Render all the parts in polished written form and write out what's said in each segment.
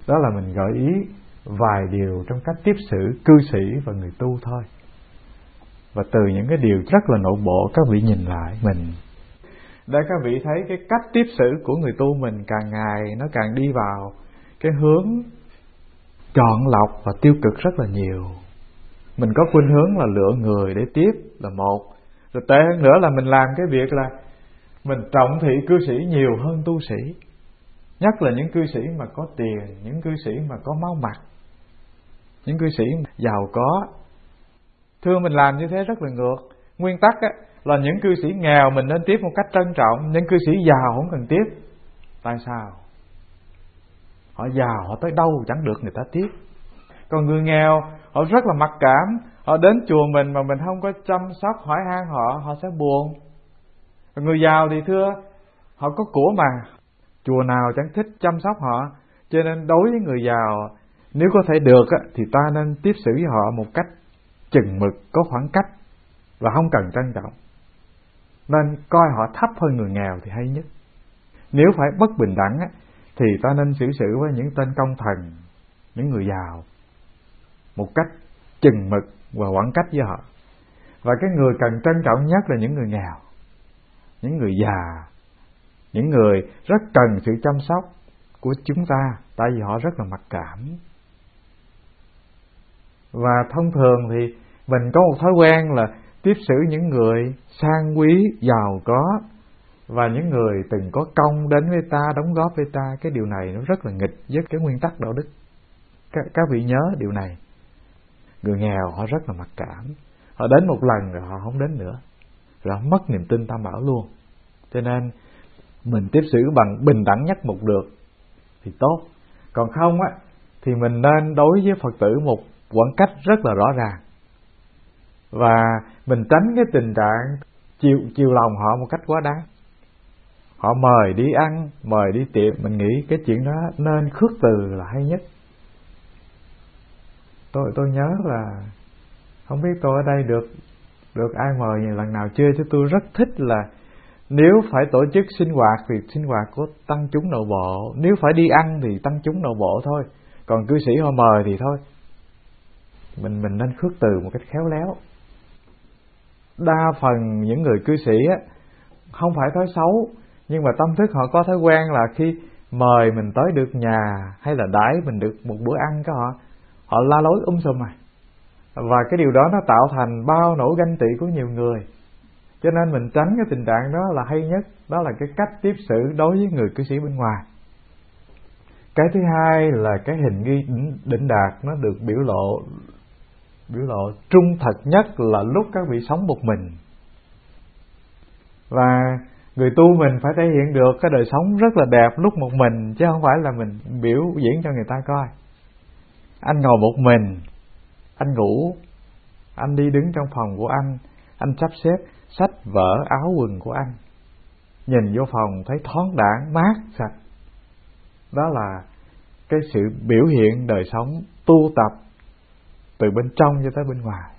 Đó là mình gợi ý vài điều trong cách tiếp xử cư sĩ và người tu thôi. Và từ những cái điều rất là nội bộ, các vị nhìn lại mình, để các vị thấy cái cách tiếp xử của người tu mình càng ngày nó càng đi vào cái hướng chọn lọc và tiêu cực rất là nhiều. Mình có khuynh hướng là lựa người để tiếp là một. Rồi tệ hơn nữa là mình làm cái việc là mình trọng thị cư sĩ nhiều hơn tu sĩ. Nhất là những cư sĩ mà có tiền, những cư sĩ mà có máu mặt, những cư sĩ giàu có. Thưa, mình làm như thế rất là ngược. Nguyên tắc á, là những cư sĩ nghèo mình nên tiếp một cách trân trọng, những cư sĩ giàu không cần tiếp. Tại sao? Họ giàu, họ tới đâu chẳng được người ta tiếp. Còn người nghèo, họ rất là mặc cảm. Họ đến chùa mình mà mình không có chăm sóc hỏi han họ, họ sẽ buồn. Còn người giàu thì thưa, họ có của mà, chùa nào chẳng thích chăm sóc họ. Cho nên đối với người giàu, nếu có thể được thì ta nên tiếp xử với họ một cách chừng mực, có khoảng cách và không cần trân trọng. Nên coi họ thấp hơn người nghèo thì hay nhất. Nếu phải bất bình đẳng thì ta nên xử sự với những tên công thần, những người giàu một cách chừng mực và khoảng cách với họ. Và cái người cần trân trọng nhất là những người nghèo, những người già, những người rất cần sự chăm sóc của chúng ta, tại vì họ rất là mặc cảm. Và thông thường thì mình có một thói quen là tiếp xử những người sang quý, giàu có và những người từng có công đến với ta, đóng góp với ta. Cái điều này nó rất là nghịch với cái nguyên tắc đạo đức. Các vị nhớ điều này. Người nghèo họ rất là mặc cảm, họ đến một lần rồi họ không đến nữa, rồi họ mất niềm tin Tam Bảo luôn. Cho nên mình tiếp xử bằng bình đẳng nhất một được thì tốt. Còn không thì mình nên đối với Phật tử một khoảng cách rất là rõ ràng. Và mình tránh cái tình trạng chiều lòng họ một cách quá đáng. Họ mời đi ăn, mời đi tiệc, mình nghĩ cái chuyện đó nên khước từ là hay nhất. Tôi nhớ là không biết tôi ở đây được ai mời nhiều lần nào chưa, chứ tôi rất thích là nếu phải tổ chức sinh hoạt thì sinh hoạt của tăng chúng nội bộ, nếu phải đi ăn thì tăng chúng nội bộ thôi. Còn cư sĩ họ mời thì thôi. Mình nên khước từ một cách khéo léo. Đa phần những người cư sĩ không phải thói xấu, nhưng mà tâm thức họ có thói quen là khi mời mình tới được nhà hay là đãi mình được một bữa ăn của họ la lối sùm à. Và cái điều đó nó tạo thành bao nỗi ganh tị của nhiều người. Cho nên mình tránh cái tình trạng đó là hay nhất. Đó là cái cách tiếp xử đối với người cư sĩ bên ngoài. Cái thứ hai là cái hình nghi đỉnh đạt nó được biểu lộ trung thật nhất là lúc các vị sống một mình. Và người tu mình phải thể hiện được cái đời sống rất là đẹp lúc một mình, chứ không phải là mình biểu diễn cho người ta coi. Anh ngồi một mình, anh ngủ, anh đi đứng trong phòng của anh sắp xếp sách vở áo quần của anh, nhìn vô phòng thấy thoáng đãng, mát, sạch. Đó là cái sự biểu hiện đời sống tu tập từ bên trong cho tới bên ngoài.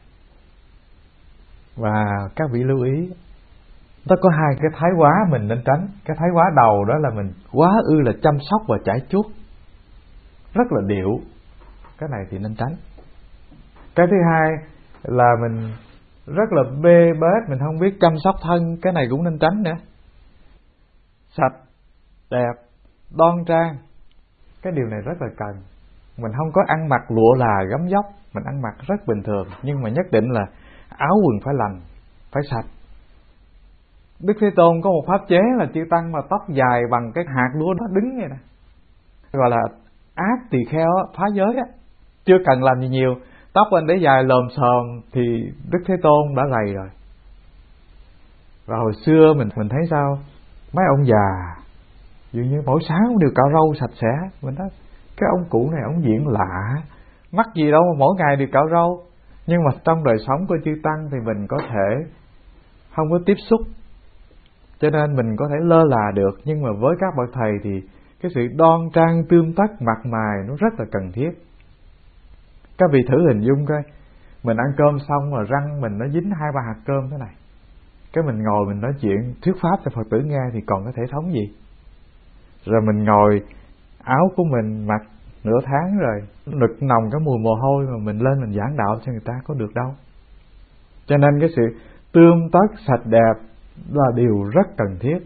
Và các vị lưu ý, nó có hai cái thái quá mình nên tránh. Cái thái quá đầu đó là mình quá ư là chăm sóc và chải chuốt, rất là điệu. Cái này thì nên tránh. Cái thứ hai là mình rất là bê bết, mình không biết chăm sóc thân. Cái này cũng nên tránh nữa. Sạch, đẹp, đoan trang, cái điều này rất là cần. Mình không có ăn mặc lụa là gấm dốc, mình ăn mặc rất bình thường, nhưng mà nhất định là áo quần phải lành, phải sạch. Đức Thế Tôn có một pháp chế là chư tăng mà tóc dài bằng cái hạt lúa nó đứng vậy nè, gọi là ác tỳ kheo, phá giới á, chưa cần làm gì nhiều. Tóc anh để dài lồm xồm thì Đức Thế Tôn đã gầy rồi. Và hồi xưa mình thấy sao, mấy ông già dường như mỗi sáng cũng đều cạo râu sạch sẽ. Mình nói cái ông cụ này ông diễn lạ, mắc gì đâu mà mỗi ngày đều cạo râu. Nhưng mà trong đời sống của chư tăng thì mình có thể không có tiếp xúc, cho nên mình có thể lơ là được. Nhưng mà với các bậc thầy thì cái sự đoan trang tươm tất mặt mày nó rất là cần thiết. Các vị thử hình dung coi, mình ăn cơm xong rồi răng mình nó dính 2-3 hạt cơm thế này, cái mình ngồi mình nói chuyện thuyết pháp cho Phật tử nghe thì còn có thể thống gì. Rồi mình ngồi, áo của mình mặc nửa tháng rồi nực nồng cái mùi mồ hôi mà mình lên mình giảng đạo cho người ta có được đâu. Cho nên cái sự tươm tất sạch đẹp là điều rất cần thiết.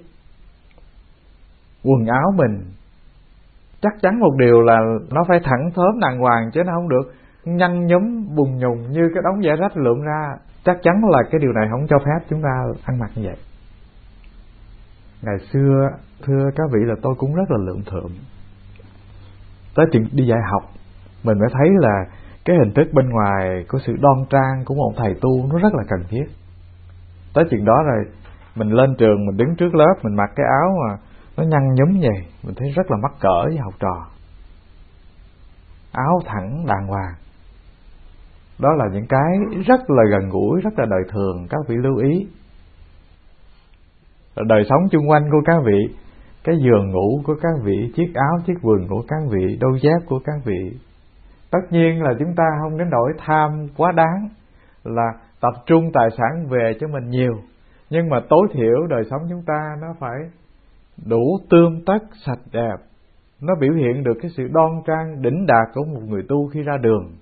Quần áo mình chắc chắn một điều là nó phải thẳng thớm đàng hoàng, chứ nó không được nhăn nhúm bùng nhùng như cái đống vải rách lượm ra. Chắc chắn là cái điều này không cho phép chúng ta ăn mặc như vậy. Ngày xưa thưa các vị là tôi cũng rất là lượng thượm. Tới chuyện đi dạy học mình mới thấy là cái hình thức bên ngoài của sự đoan trang của một thầy tu nó rất là cần thiết. Tới chuyện đó rồi mình lên trường mình đứng trước lớp mình mặc cái áo mà nó nhăn nhúm vậy, mình thấy rất là mắc cỡ với học trò. Áo thẳng đàng hoàng, đó là những cái rất là gần gũi, rất là đời thường, các vị lưu ý. Đời sống chung quanh của các vị, cái giường ngủ của các vị, chiếc áo, chiếc quần của các vị, đôi dép của các vị. Tất nhiên là chúng ta không đến nỗi tham quá đáng, là tập trung tài sản về cho mình nhiều. Nhưng mà tối thiểu đời sống chúng ta nó phải đủ tươm tất sạch đẹp. Nó biểu hiện được cái sự đoan trang đỉnh đạt của một người tu khi ra đường.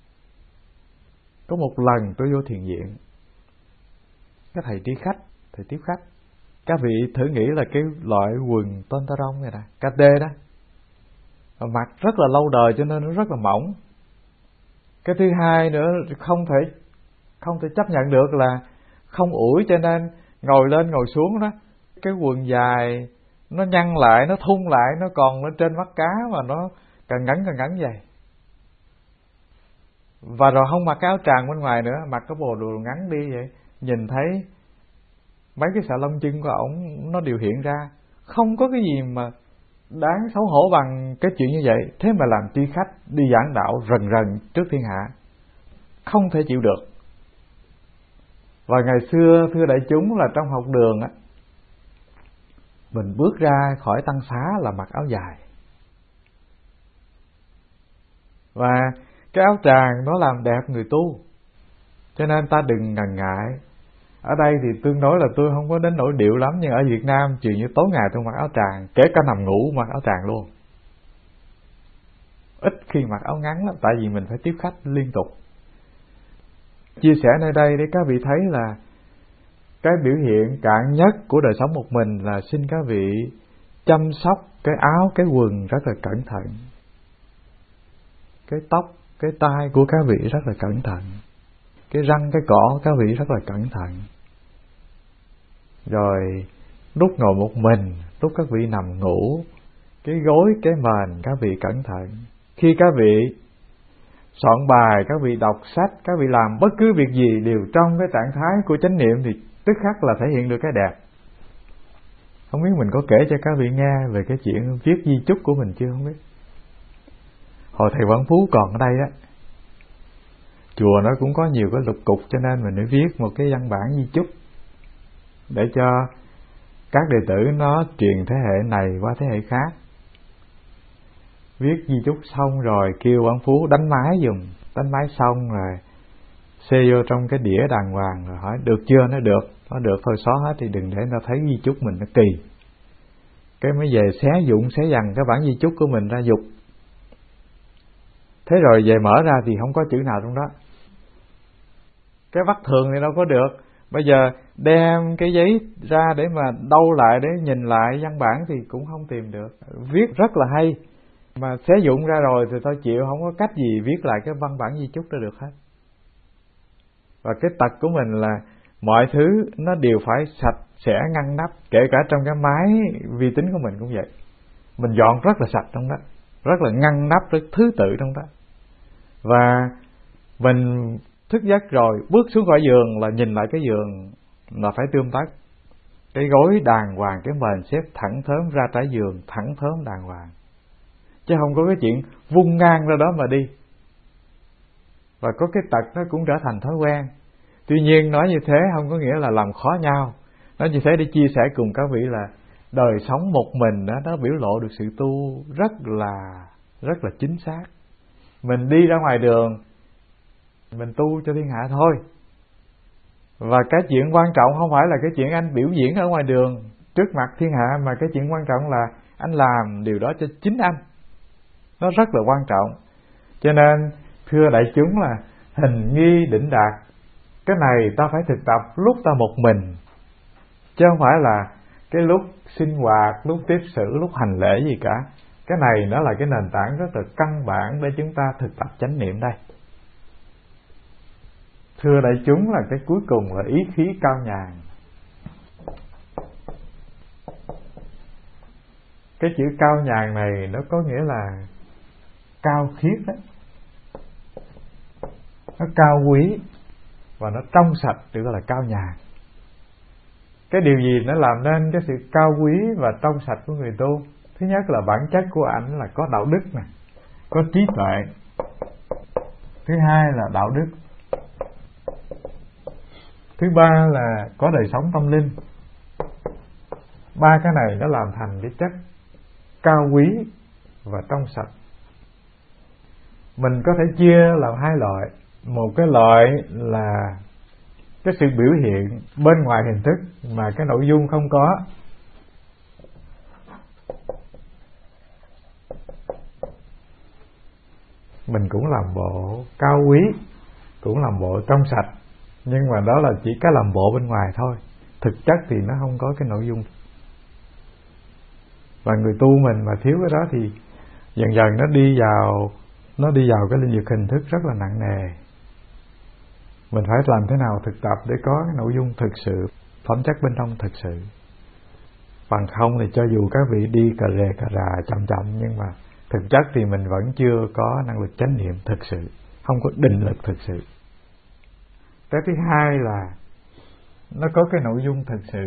Có một lần tôi vô thiền viện, cái thầy đi khách, thầy tiếp khách. Các vị thử nghĩ là cái loại quần pantalon này nè, KT đó, mặc rất là lâu đời cho nên nó rất là mỏng. Cái thứ hai nữa không thể chấp nhận được là không ủi, cho nên ngồi lên ngồi xuống đó, cái quần dài nó nhăn lại, nó thun lại, nó còn lên trên mắt cá mà nó càng ngắn vậy. Và rồi không mặc cái áo tràng bên ngoài nữa, mặc cái bộ đồ ngắn đi vậy, nhìn thấy mấy cái xà lông chân của ổng nó đều hiện ra. Không có cái gì mà đáng xấu hổ bằng cái chuyện như vậy. Thế mà làm tri khách đi giảng đạo rần rần trước thiên hạ, không thể chịu được. Và ngày xưa thưa đại chúng là trong học đường á, mình bước ra khỏi tăng xá là mặc áo dài. Và cái áo tràng nó làm đẹp người tu, cho nên ta đừng ngần ngại. Ở đây thì tương đối là tôi không có đến nỗi điệu lắm, nhưng ở Việt Nam chiều như tối ngày tôi mặc áo tràng, kể cả nằm ngủ mặc áo tràng luôn. Ít khi mặc áo ngắn lắm, tại vì mình phải tiếp khách liên tục. Chia sẻ nơi đây để các vị thấy là cái biểu hiện cạn nhất của đời sống một mình là xin các vị chăm sóc cái áo, cái quần rất là cẩn thận. Cái tóc, cái tai của các vị rất là cẩn thận. Cái răng, cái cỏ các vị rất là cẩn thận. Rồi lúc ngồi một mình, lúc các vị nằm ngủ, cái gối, cái mền các vị cẩn thận. Khi các vị soạn bài, các vị đọc sách, các vị làm bất cứ việc gì đều trong cái trạng thái của chánh niệm thì tức khắc là thể hiện được cái đẹp. Không biết mình có kể cho các vị nghe về cái chuyện viết di chúc của mình chưa, không biết. Hồi thầy Quảng Phú còn ở đây đó, chùa nó cũng có nhiều cái lục cục, cho nên mình phải viết một cái văn bản di chúc để cho các đệ tử nó truyền thế hệ này qua thế hệ khác. Viết di chúc xong rồi kêu Quảng Phú đánh máy giùm, đánh máy xong rồi xê vô trong cái đĩa đàng hoàng, rồi hỏi được chưa, nó được thôi xóa hết thì đừng để nó thấy di chúc mình nó kỳ. Cái mới về xé dụng xé dằn cái bản di chúc của mình ra dục. Thế rồi về mở ra thì không có chữ nào trong đó. Cái vắt thường thì đâu có được. Bây giờ đem cái giấy ra để mà đâu lại để nhìn lại văn bản thì cũng không tìm được. Viết rất là hay, mà xé dụng ra rồi thì thôi chịu, không có cách gì viết lại cái văn bản di chúc đó được hết. Và cái tật của mình là mọi thứ nó đều phải sạch sẽ ngăn nắp, kể cả trong cái máy vi tính của mình cũng vậy. Mình dọn rất là sạch trong đó, rất là ngăn nắp, rất thứ tự trong đó. Và mình thức giấc rồi bước xuống khỏi giường là nhìn lại cái giường là phải tươm tất. Cái gối đàng hoàng, cái mền xếp thẳng thớm ra trải giường, thẳng thớm đàng hoàng. Chứ không có cái chuyện vung ngang ra đó mà đi. Và có cái tật nó cũng trở thành thói quen. Tuy nhiên nói như thế không có nghĩa là làm khó nhau. Nói như thế để chia sẻ cùng các vị là đời sống một mình đó, nó biểu lộ được sự tu rất là chính xác. Mình đi ra ngoài đường, mình tu cho thiên hạ thôi. Và cái chuyện quan trọng không phải là cái chuyện anh biểu diễn ở ngoài đường trước mặt thiên hạ, mà cái chuyện quan trọng là anh làm điều đó cho chính anh. nó rất là quan trọng. Cho nên thưa đại chúng là hình nghi đỉnh đạt, cái này ta phải thực tập lúc ta một mình, chứ không phải là cái lúc sinh hoạt, lúc tiếp xử, lúc hành lễ gì cả. Cái này nó là cái nền tảng rất là căn bản để chúng ta thực tập chánh niệm đây. Thưa đại chúng là cái cuối cùng là ý khí cao nhàn. Cái chữ cao nhàn này nó có nghĩa là cao khiết đó, nó cao quý và nó trong sạch, được gọi là cao nhàn. Cái điều gì nó làm nên cái sự cao quý và trong sạch của người tu? Thứ nhất là bản chất của ảnh là có đạo đức nè, có trí tuệ. Thứ hai là đạo đức. Thứ ba là có đời sống tâm linh. Ba cái này nó làm thành cái chất cao quý và trong sạch. Mình có thể chia làm hai loại. Một cái loại là cái sự biểu hiện bên ngoài hình thức mà cái nội dung không có. Mình cũng làm bộ cao quý, cũng làm bộ trong sạch, nhưng mà đó là chỉ cái làm bộ bên ngoài thôi. Thực chất thì nó không có cái nội dung. Và người tu mình mà thiếu cái đó thì dần dần nó đi vào cái lĩnh vực hình thức rất là nặng nề. Mình phải làm thế nào thực tập để có cái nội dung thực sự, phẩm chất bên trong thực sự. Bằng không thì cho dù các vị đi cà rề cà rà chậm chậm, nhưng mà thực chất thì mình vẫn chưa có năng lực chánh niệm thực sự, không có định lực thực sự. Cái thứ hai là nó có cái nội dung thực sự.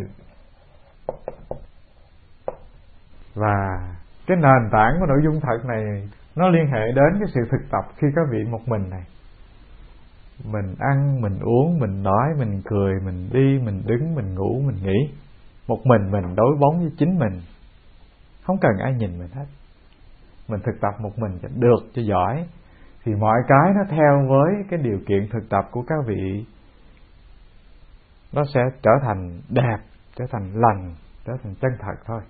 Và cái nền tảng của nội dung thật này nó liên hệ đến cái sự thực tập khi các vị một mình này. Mình ăn, mình uống, mình nói, mình cười, mình đi, mình đứng, mình ngủ, mình nghỉ. Một mình đối bóng với chính mình, không cần ai nhìn mình hết. Mình thực tập một mình cho được, cho giỏi, thì mọi cái nó theo với cái điều kiện thực tập của các vị, nó sẽ trở thành đẹp, trở thành lành, trở thành chân thật thôi.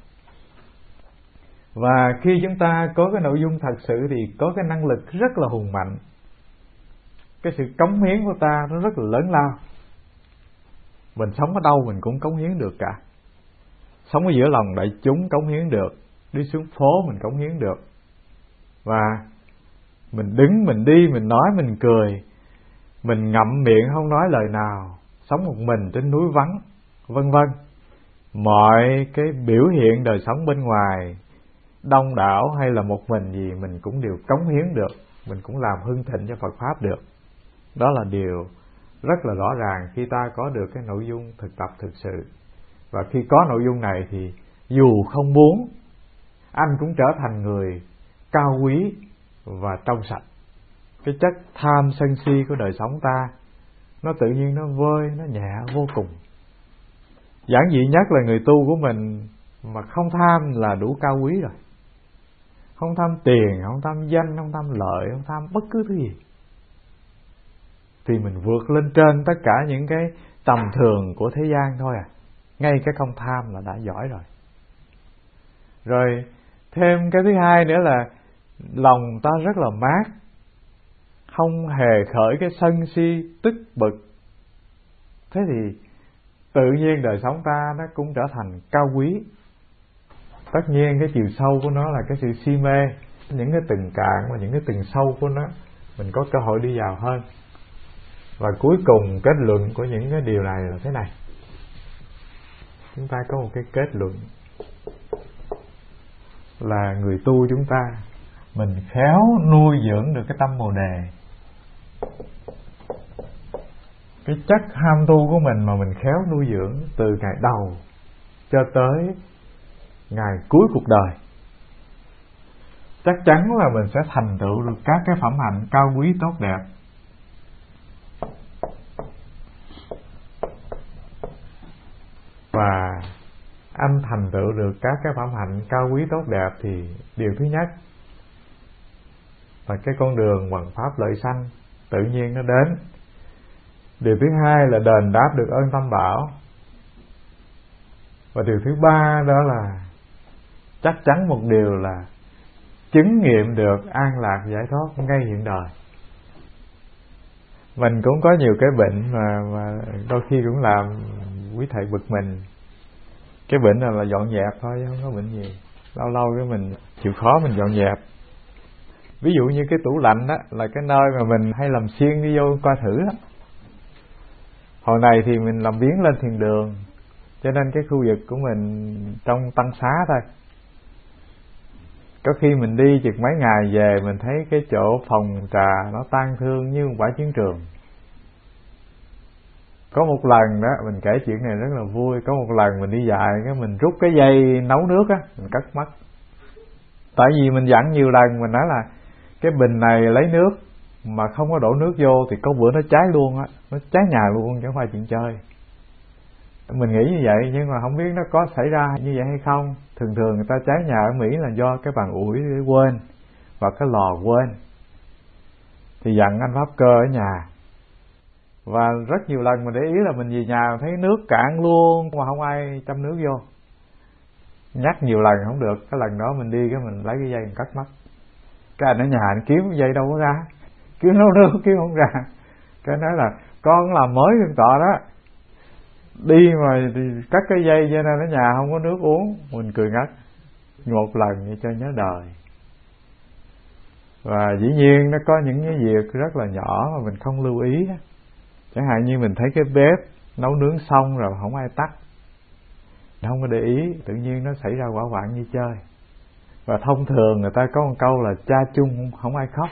Và khi chúng ta có cái nội dung thật sự thì có cái năng lực rất là hùng mạnh. Cái sự cống hiến của ta nó rất là lớn lao. Mình sống ở đâu mình cũng cống hiến được cả. Sống ở giữa lòng đại chúng cống hiến được, đi xuống phố mình cống hiến được. Và mình đứng, mình đi, mình nói, mình cười, mình ngậm miệng không nói lời nào, sống một mình trên núi vắng, vân vân. Mọi cái biểu hiện đời sống bên ngoài, đông đảo hay là một mình gì, mình cũng đều cống hiến được, mình cũng làm hưng thịnh cho Phật Pháp được. Đó là điều rất là rõ ràng khi ta có được cái nội dung thực tập thực sự. Và khi có nội dung này thì dù không muốn, anh cũng trở thành người cao quý và trong sạch. Cái chất tham sân si của đời sống ta, nó tự nhiên nó vơi, nó nhẹ vô cùng. Giản dị nhất là người tu của mình mà không tham là đủ cao quý rồi. Không tham tiền, không tham danh, không tham lợi, không tham bất cứ thứ gì, thì mình vượt lên trên tất cả những cái tầm thường của thế gian thôi à. Ngay cái không tham là đã giỏi rồi. Rồi thêm cái thứ hai nữa là lòng ta rất là mát, không hề khởi cái sân si tức bực. Thế thì tự nhiên đời sống ta nó cũng trở thành cao quý. Tất nhiên cái chiều sâu của nó là cái sự si mê, những cái tầng cạn và những cái tầng sâu của nó mình có cơ hội đi vào hơn. Và cuối cùng kết luận của những cái điều này là thế này. Chúng ta có một cái kết luận là người tu chúng ta, mình khéo nuôi dưỡng được cái tâm Bồ Đề. Cái chất ham tu của mình mà mình khéo nuôi dưỡng từ ngày đầu cho tới ngày cuối cuộc đời, chắc chắn là mình sẽ thành tựu được các cái phẩm hạnh cao quý tốt đẹp. Và anh thành tựu được các cái phẩm hạnh cao quý tốt đẹp thì điều thứ nhất là cái con đường hoằng pháp lợi sanh tự nhiên nó đến. Điều thứ hai là đền đáp được ơn tam bảo. Và điều thứ ba đó là chắc chắn một điều là chứng nghiệm được an lạc giải thoát ngay hiện đời. Mình cũng có nhiều cái bệnh mà đôi khi cũng làm quý thầy bực mình. Cái bệnh là dọn dẹp thôi, không có bệnh gì. Lâu lâu cái mình chịu khó mình dọn dẹp. Ví dụ như cái tủ lạnh đó là cái nơi mà mình hay làm xuyên đi vô coi thử đó. Hồi này thì mình làm biến lên thiền đường, cho nên cái khu vực của mình trong tăng xá thôi. Có khi mình đi chừng mấy ngày về mình thấy cái chỗ phòng trà nó tang thương như một bãi chiến trường. Có một lần đó, mình kể chuyện này rất là vui. Có một lần mình đi dạy, cái mình rút cái dây nấu nước á, mình cắt mất. Tại vì mình dặn nhiều lần, mình nói là cái bình này lấy nước mà không có đổ nước vô thì có bữa nó cháy luôn á, nó cháy nhà luôn chứ không phải chuyện chơi. Mình nghĩ như vậy nhưng mà không biết nó có xảy ra như vậy hay không. Thường thường người ta cháy nhà ở Mỹ là do cái bàn ủi quên và cái lò quên. Thì dặn anh pháp cơ ở nhà. Và rất nhiều lần mình để ý là mình về nhà thấy nước cạn luôn mà không ai châm nước vô. Nhắc nhiều lần không được, cái lần đó mình đi cái mình lấy cái dây mình cắt mất. Cái anh ở nhà anh kiếm dây đâu có ra, kiếm nấu nước kiếm không ra. Cái nói là con làm mới con tọ đó, đi mà thì cắt cái dây cho nên ở nhà không có nước uống. Mình cười ngất. Một lần vậy cho nhớ đời. Và dĩ nhiên nó có những cái việc rất là nhỏ mà mình không lưu ý. Chẳng hạn như mình thấy cái bếp nấu nướng xong rồi không ai tắt, không có để ý, tự nhiên nó xảy ra quả vạn như chơi. Và thông thường người ta có một câu là cha chung không ai khóc.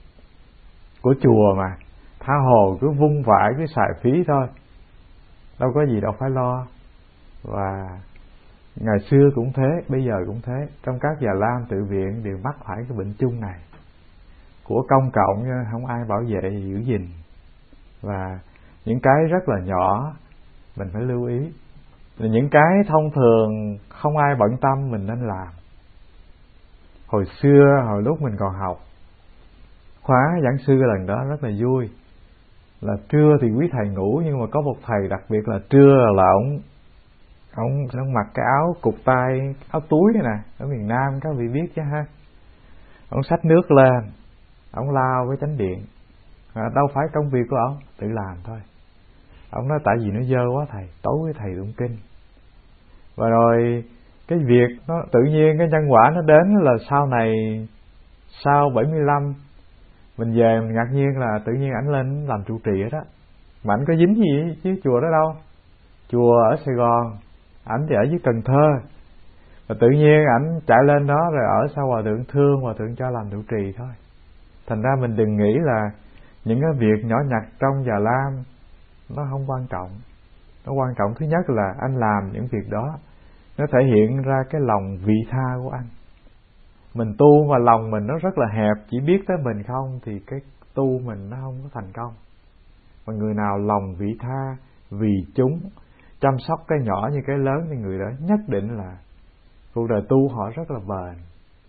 Của chùa mà, tha hồ cứ vung vãi cứ xài phí thôi, đâu có gì đâu phải lo. Và ngày xưa cũng thế, bây giờ cũng thế. Trong các già lam tự viện đều mắc phải cái bệnh chung này. Của công cộng không ai bảo vệ giữ gìn. Và những cái rất là nhỏ mình phải lưu ý. Những cái thông thường không ai bận tâm mình nên làm. Hồi xưa, hồi lúc mình còn học khóa giảng sư lần đó rất là vui. Là trưa thì quý thầy ngủ, nhưng mà có một thầy đặc biệt là trưa là ông mặc cái áo cụt tay, áo túi này nè, ở miền Nam các vị biết chứ ha. Ông xách nước lên, ông lao với chánh điện. Đâu phải công việc của ông, tự làm thôi. Ông nói tại vì nó dơ quá thầy, tối với thầy tụng kinh. Và rồi cái việc nó tự nhiên cái nhân quả nó đến là sau này, sau 75 mình về mình ngạc nhiên là tự nhiên ảnh lên làm trụ trì đó. Mà ảnh có dính gì chứ chùa đó đâu. Chùa ở Sài Gòn, ảnh thì ở dưới Cần Thơ. Và tự nhiên ảnh chạy lên đó rồi ở sau hòa thượng thương, hòa thượng cho làm trụ trì thôi. Thành ra mình đừng nghĩ là những cái việc nhỏ nhặt trong Già Lam nó không quan trọng. Nó quan trọng thứ nhất là anh làm những việc đó, nó thể hiện ra cái lòng vị tha của anh. Mình tu mà lòng mình nó rất là hẹp, chỉ biết tới mình không thì cái tu mình nó không có thành công. Mà người nào lòng vị tha vì chúng, chăm sóc cái nhỏ như cái lớn thì người đó nhất định là cuộc đời tu họ rất là bền.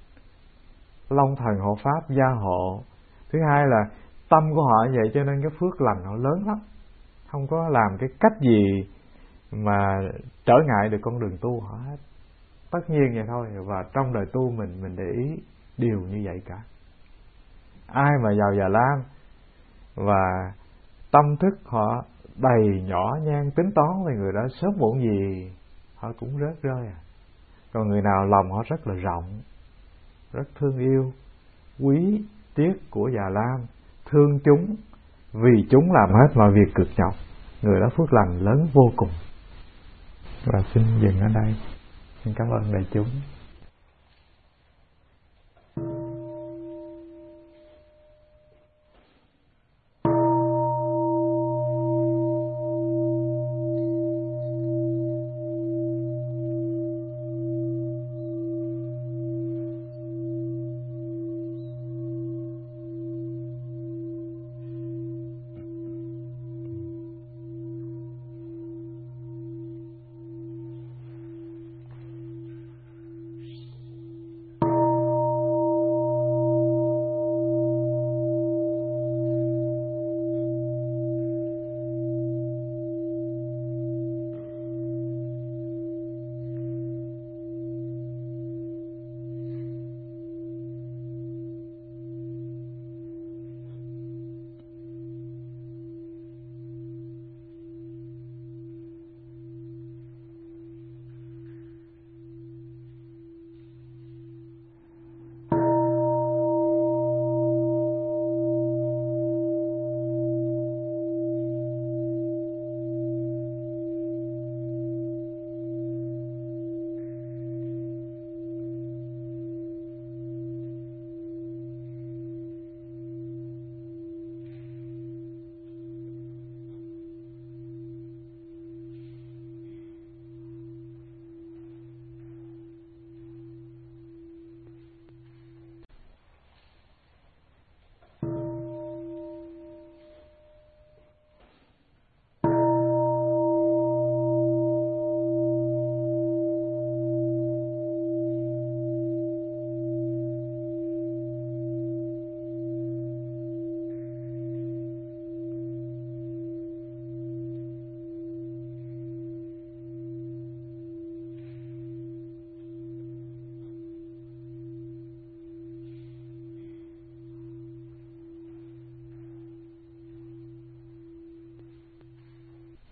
Long thần hộ pháp gia hộ. Thứ hai là tâm của họ như vậy cho nên cái phước lành họ lớn lắm. Không có làm cái cách gì mà trở ngại được con đường tu họ hết. Tất nhiên vậy thôi. Và trong đời tu mình để ý điều như vậy cả. Ai mà vào Già Lam và tâm thức họ đầy nhỏ nhan tính toán thì người đó sớm muộn gì họ cũng rớt rơi à. Còn người nào lòng họ rất là rộng, rất thương yêu, quý tiếc của Già Lam, thương chúng, vì chúng làm hết mọi việc cực nhọc, người đó phước lành lớn vô cùng. Và xin dừng ở đây. Xin cảm ơn đại chúng.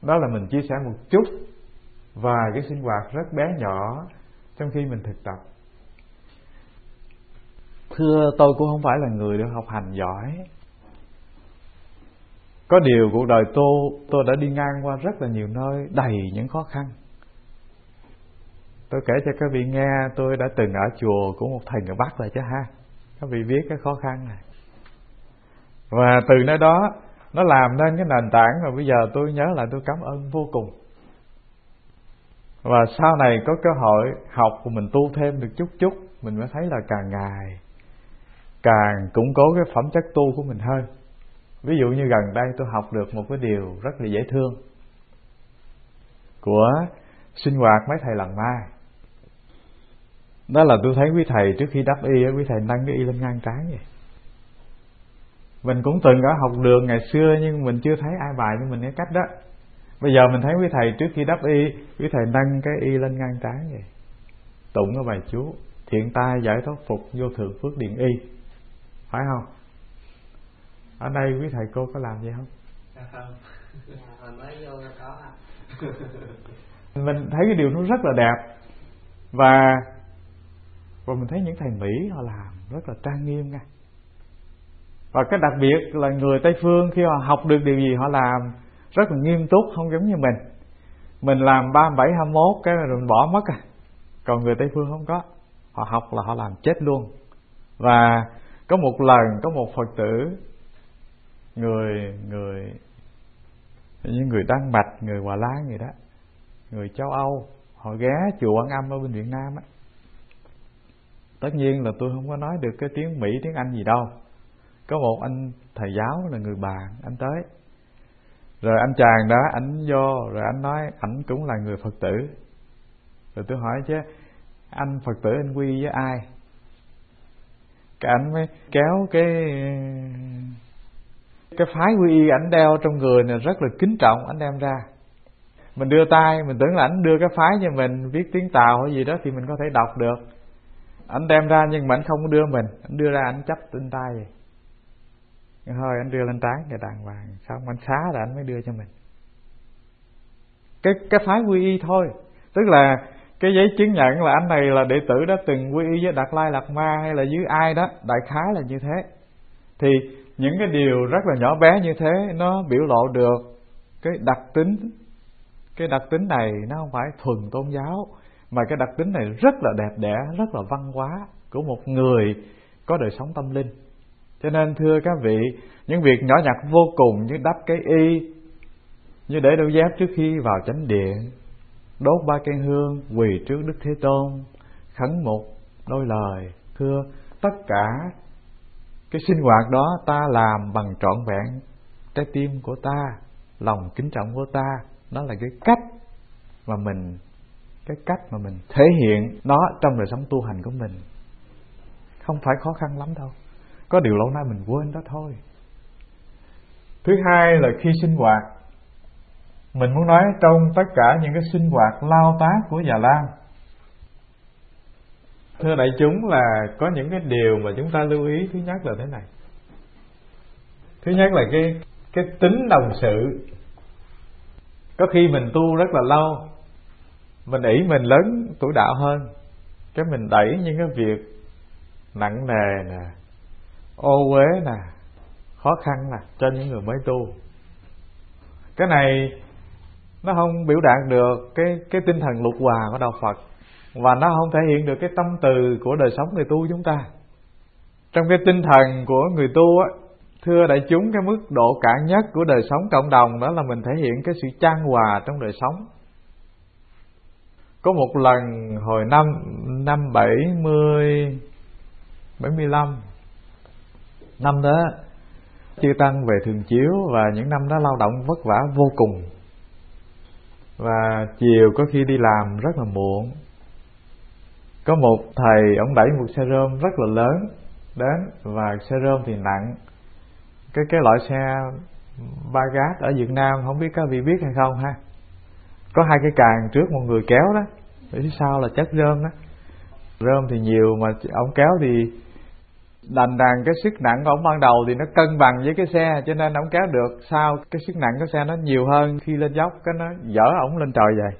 Đó là mình chia sẻ một chút vài cái sinh hoạt rất bé nhỏ trong khi mình thực tập. Thưa, tôi cũng không phải là người được học hành giỏi. Có điều cuộc đời tôi đã đi ngang qua rất là nhiều nơi đầy những khó khăn. Tôi kể cho các vị nghe, tôi đã từng ở chùa của một thầy người Bắc rồi chứ ha. Các vị biết cái khó khăn này. Và từ nơi đó nó làm nên cái nền tảng mà bây giờ tôi nhớ lại tôi cảm ơn vô cùng. Và sau này có cơ hội học của mình tu thêm được chút, mình mới thấy là càng ngày càng củng cố cái phẩm chất tu của mình hơn. Ví dụ như gần đây tôi học được một cái điều rất là dễ thương của sinh hoạt mấy thầy làng ma. Đó là tôi thấy quý thầy trước khi đắp y, quý thầy nâng cái y lên ngang trán vậy. Mình cũng từng ở học đường ngày xưa nhưng mình chưa thấy ai bài cho mình cái cách đó. Bây giờ mình thấy quý thầy trước khi đắp y, quý thầy nâng cái y lên ngang trán vậy, tụng cái bài chú thiện tai giải thoát phục vô thượng phước điền y. Phải không? Ở đây quý thầy cô có làm gì không? Không. Hồi mới vô có. Mình thấy cái điều nó rất là đẹp. Và mình thấy những thầy Mỹ họ làm rất là trang nghiêm nha. Và cái đặc biệt là người Tây Phương khi họ học được điều gì họ làm rất là nghiêm túc, không giống như mình. Mình làm 37, 21 cái rồi mình bỏ mất à. Còn người Tây Phương không có. Họ học là họ làm chết luôn. Và có một lần có một Phật tử người Đan Mạch, người Hòa Lan gì đó, người châu Âu, họ ghé chùa Quan Âm ở bên Việt Nam á. Tất nhiên là tôi không có nói được cái tiếng Mỹ, tiếng Anh gì đâu. Có một anh thầy giáo là người bạn, anh tới. Rồi anh chàng đó, anh vô, rồi anh nói ảnh cũng là người Phật tử. Rồi tôi hỏi chứ, anh Phật tử anh quy với ai? Cái ảnh mới kéo cái phái quy y ảnh đeo trong người này rất là kính trọng, ảnh đem ra. Mình đưa tay, mình tưởng là ảnh đưa cái phái cho mình, viết tiếng Tàu hay gì đó thì mình có thể đọc được. Ảnh đem ra nhưng mà ảnh không đưa mình, ảnh đưa ra ảnh chấp trên tay vậy. Thôi ảnh đưa lên trán cho đàng hoàng, xong ảnh xá rồi ảnh mới đưa cho mình. Cái phái quy y thôi, tức là cái giấy chứng nhận là anh này là đệ tử đã từng quy y với Đạt Lai Lạt Ma hay là với ai đó, đại khái là như thế. Thì những cái điều rất là nhỏ bé như thế nó biểu lộ được cái đặc tính này nó không phải thuần tôn giáo, mà cái đặc tính này rất là đẹp đẽ, rất là văn hóa của một người có đời sống tâm linh. Cho nên thưa các vị, những việc nhỏ nhặt vô cùng như đắp cái y, như để đôi dép trước khi vào chánh điện, đốt 3 cây hương, quỳ trước Đức Thế Tôn, khấn một đôi lời, thưa tất cả cái sinh hoạt đó ta làm bằng trọn vẹn trái tim của ta, lòng kính trọng của ta. Đó là cái cách mà mình thể hiện nó trong đời sống tu hành của mình. Không phải khó khăn lắm đâu, có điều lâu nay mình quên đó thôi. Thứ hai là khi sinh hoạt, mình muốn nói trong tất cả những cái sinh hoạt lao tác của Già Lam, thưa đại chúng, là có những cái điều mà chúng ta lưu ý. Thứ nhất là thế này. Thứ nhất là cái tính đồng sự. Có khi mình tu rất là lâu, mình nghĩ mình lớn tuổi đạo hơn, cái mình đẩy những cái việc nặng nề nè, ô uế nè, khó khăn nè cho những người mới tu. Cái này nó không biểu đạt được cái tinh thần lục hòa của đạo Phật, và nó không thể hiện được cái tâm từ của đời sống người tu chúng ta. Trong cái tinh thần của người tu á, thưa đại chúng, cái mức độ cạn nhất của đời sống cộng đồng đó là mình thể hiện cái sự chan hòa trong đời sống. Có một lần hồi năm 75, năm đó chư tăng về Thường Chiếu, và những năm đó lao động vất vả vô cùng, và chiều có khi đi làm rất là muộn. Có một thầy, ông đẩy một xe rơm rất là lớn đến, và xe rơm thì nặng. Cái loại xe Bagat ở Việt Nam, không biết các vị biết hay không ha, có 2 cái càng trước một người kéo đó, phía sau là chất rơm đó. Rơm thì nhiều mà ông kéo thì đành rằng cái sức nặng của ổng ban đầu thì nó cân bằng với cái xe, cho nên ổng kéo được. Sau cái sức nặng của xe nó nhiều hơn, khi lên dốc cái nó dỡ ổng lên trời vậy.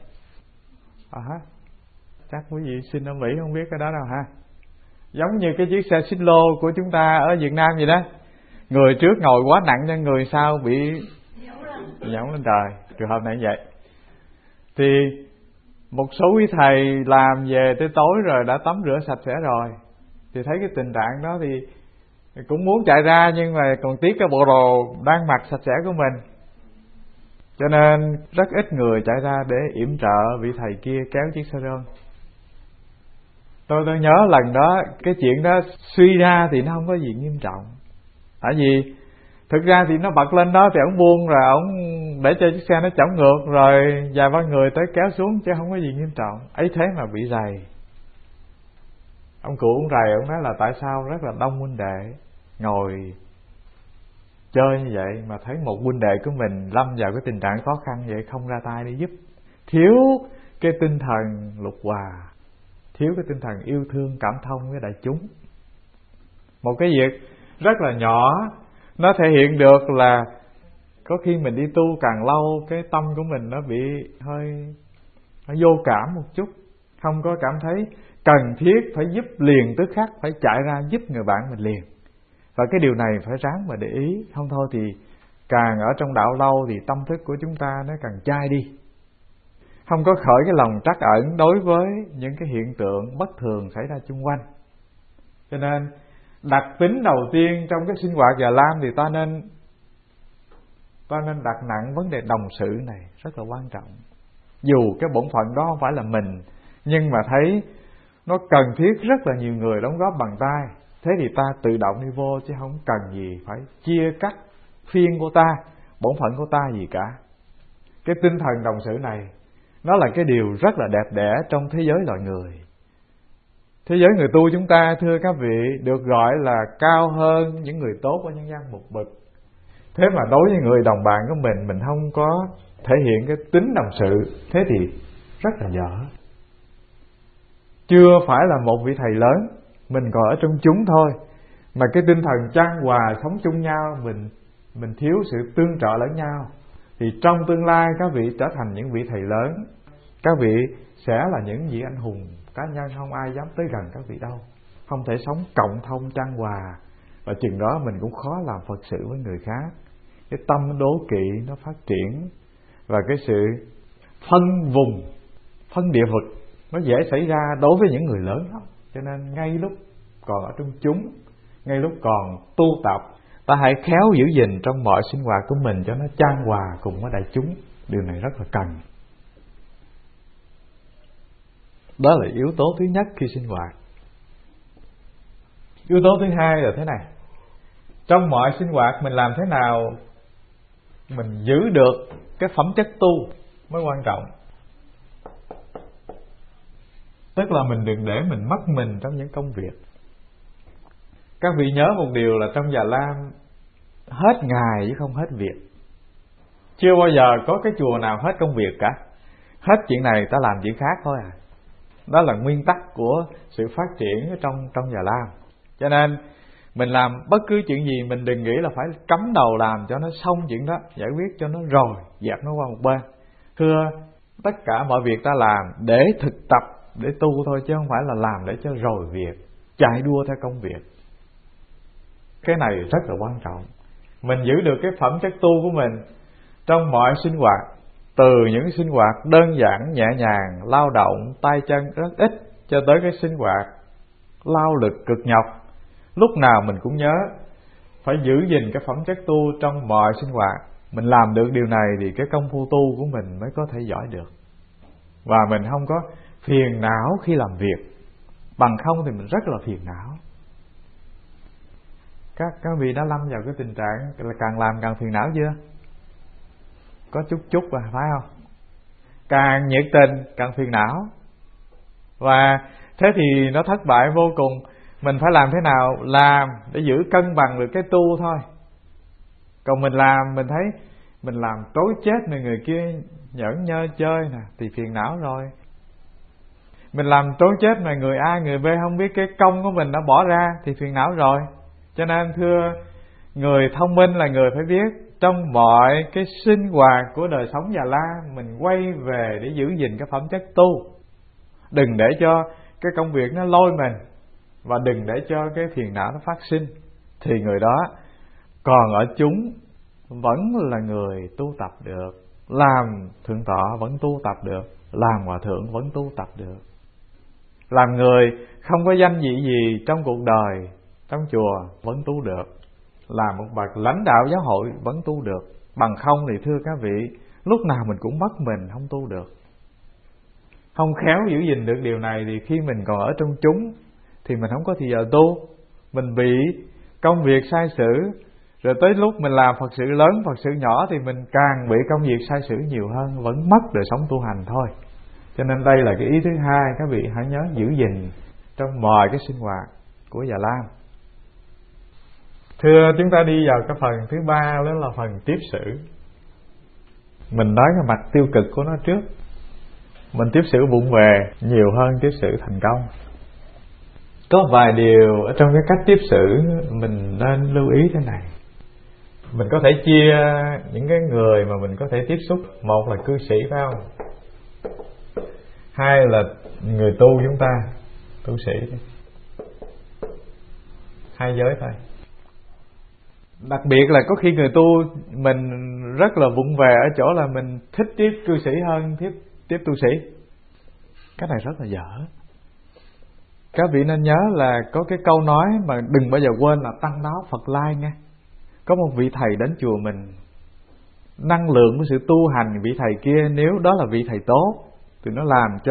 Chắc quý vị sinh ở Mỹ không biết cái đó đâu ha. Giống như cái chiếc xe xích lô của chúng ta ở Việt Nam vậy đó. Người trước ngồi quá nặng nhưng người sau bị nhõng lên trời. Trường hợp này như vậy. Thì một số quý thầy làm về tới tối rồi đã tắm rửa sạch sẽ rồi, thì thấy cái tình trạng đó thì cũng muốn chạy ra, nhưng mà còn tiếc cái bộ đồ đang mặc sạch sẽ của mình, cho nên rất ít người chạy ra để yểm trợ vị thầy kia kéo chiếc xe rơm. Tôi nhớ lần đó cái chuyện đó suy ra thì nó không có gì nghiêm trọng, tại vì thực ra thì nó bật lên đó thì ổng buông rồi ổng để cho chiếc xe nó chổng ngược, rồi vài ba người tới kéo xuống chứ không có gì nghiêm trọng. Ấy thế mà bị rầy. Ông cụ ông rầy, ông nói là tại sao rất là đông huynh đệ ngồi chơi như vậy mà thấy một huynh đệ của mình lâm vào cái tình trạng khó khăn vậy không ra tay để giúp. Thiếu cái tinh thần lục hòa, thiếu cái tinh thần yêu thương cảm thông với đại chúng. Một cái việc rất là nhỏ, nó thể hiện được là có khi mình đi tu càng lâu, cái tâm của mình nó bị hơi vô cảm một chút, không có cảm thấy cần thiết phải giúp liền tức khắc, phải chạy ra giúp người bạn mình liền. Và cái điều này phải ráng mà để ý, không thôi thì càng ở trong đạo lâu thì tâm thức của chúng ta nó càng chai đi, không có khởi cái lòng trắc ẩn đối với những cái hiện tượng bất thường xảy ra xung quanh. Cho nên đặc tính đầu tiên trong cái sinh hoạt Già Lam thì ta nên đặt nặng vấn đề đồng sự này, rất là quan trọng. Dù cái bổn phận đó không phải là mình, nhưng mà thấy nó cần thiết rất là nhiều người đóng góp bằng tay, thế thì ta tự động đi vô, chứ không cần gì phải chia cắt phiên của ta, bổn phận của ta gì cả. Cái tinh thần đồng sự này nó là cái điều rất là đẹp đẽ trong thế giới loài người. Thế giới người tu chúng ta, thưa các vị, được gọi là cao hơn những người tốt ở nhân gian một bậc. Thế mà đối với người đồng bạn của mình không có thể hiện cái tính đồng sự, thế thì rất là dở. Chưa phải là một vị thầy lớn, mình còn ở trong chúng thôi, mà cái tinh thần chan hòa sống chung nhau, mình thiếu sự tương trợ lẫn nhau, thì trong tương lai các vị trở thành những vị thầy lớn, các vị sẽ là những vị anh hùng cá nhân, không ai dám tới gần các vị đâu. Không thể sống cộng thông chan hòa, và chừng đó mình cũng khó làm Phật sự với người khác. Cái tâm đố kỵ nó phát triển, và cái sự phân vùng, phân địa vực nó dễ xảy ra đối với những người lớn lắm. Cho nên ngay lúc còn ở trong chúng, ngay lúc còn tu tập, ta hãy khéo giữ gìn trong mọi sinh hoạt của mình cho nó chan hòa cùng với đại chúng. Điều này rất là cần. Đó là yếu tố thứ nhất khi sinh hoạt. Yếu tố thứ hai là thế này: trong mọi sinh hoạt mình làm thế nào mình giữ được cái phẩm chất tu mới quan trọng. Tức là mình đừng để mình mất mình trong những công việc. Các vị nhớ một điều là trong Già Lam hết ngày chứ không hết việc. Chưa bao giờ có cái chùa nào hết công việc cả. Hết chuyện này ta làm chuyện khác thôi à. Đó là nguyên tắc của sự phát triển trong Già Lam. Cho nên mình làm bất cứ chuyện gì mình đừng nghĩ là phải cắm đầu làm cho nó xong chuyện đó, giải quyết cho nó rồi, dẹp nó qua một bên. Thưa, tất cả mọi việc ta làm để thực tập, để tu thôi, chứ không phải là làm để cho rồi việc, chạy đua theo công việc. Cái này rất là quan trọng. Mình giữ được cái phẩm chất tu của mình trong mọi sinh hoạt, từ những sinh hoạt đơn giản, nhẹ nhàng, lao động, tay chân rất ít, cho tới cái sinh hoạt lao lực cực nhọc. Lúc nào mình cũng nhớ phải giữ gìn cái phẩm chất tu trong mọi sinh hoạt. Mình làm được điều này thì cái công phu tu của mình mới có thể giỏi được. Và mình không có phiền não khi làm việc, bằng không thì mình rất là phiền não. Các vị đã lâm vào cái tình trạng là càng làm càng phiền não chưa? Có chút à, phải không? Càng nhiệt tình càng phiền não. Và thế thì nó thất bại vô cùng. Mình phải làm thế nào làm để giữ cân bằng được cái tu thôi. Còn mình làm, mình thấy mình làm tối chết, người kia nhởn nhơ chơi nè, thì phiền não rồi. Mình làm trốn chết mà người A người B không biết cái công của mình đã bỏ ra thì phiền não rồi. Cho nên thưa, người thông minh là người phải biết trong mọi cái sinh hoạt của đời sống già la, mình quay về để giữ gìn cái phẩm chất tu. Đừng để cho cái công việc nó lôi mình, và đừng để cho cái phiền não nó phát sinh. Thì người đó còn ở chúng vẫn là người tu tập được, làm thượng tọa vẫn tu tập được, làm hòa thượng vẫn tu tập được, làm người không có danh vị gì trong cuộc đời, trong chùa vẫn tu được, làm một bậc lãnh đạo giáo hội vẫn tu được. Bằng không thì thưa các vị, lúc nào mình cũng mất mình, không tu được. Không khéo giữ gìn được điều này thì khi mình còn ở trong chúng thì mình không có thì giờ tu. Mình bị công việc sai sử, rồi tới lúc mình làm Phật sự lớn, Phật sự nhỏ thì mình càng bị công việc sai sử nhiều hơn, vẫn mất đời sống tu hành thôi. Cho nên đây là cái ý thứ hai, các vị hãy nhớ giữ gìn trong mọi cái sinh hoạt của Già Lam. Thưa, chúng ta đi vào cái phần thứ ba, đó là phần tiếp xử. Mình nói cái mặt tiêu cực của nó trước. Mình tiếp xử vụng về nhiều hơn tiếp xử thành công. Có vài điều ở trong cái cách tiếp xử mình nên lưu ý thế này. Mình có thể chia những cái người mà mình có thể tiếp xúc. Một là cư sĩ, phải không? Hai là người tu chúng ta, tu sĩ. Hai giới thôi. Đặc biệt là có khi người tu mình rất là vụng về ở chỗ là mình thích tiếp cư sĩ hơn tiếp tu sĩ. Cái này rất là dở. Các vị nên nhớ là có cái câu nói mà đừng bao giờ quên là tăng đó Phật lai nghe. Có một vị thầy đến chùa mình, năng lượng của sự tu hành vị thầy kia, nếu đó là vị thầy tốt thì nó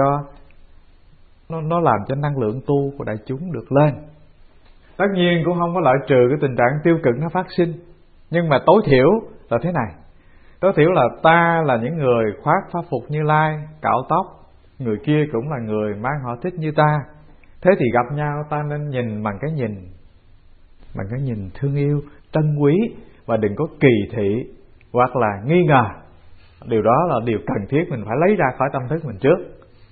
làm cho năng lượng tu của đại chúng được lên. Tất nhiên cũng không có loại trừ cái tình trạng tiêu cực nó phát sinh, nhưng mà tối thiểu là thế này. Tối thiểu là ta là những người khoác pháp phục Như Lai, cạo tóc, người kia cũng là người mang họ thích như ta. Thế thì gặp nhau ta nên nhìn bằng cái nhìn thương yêu, trân quý, và đừng có kỳ thị hoặc là nghi ngờ. Điều đó là điều cần thiết, mình phải lấy ra khỏi tâm thức mình trước.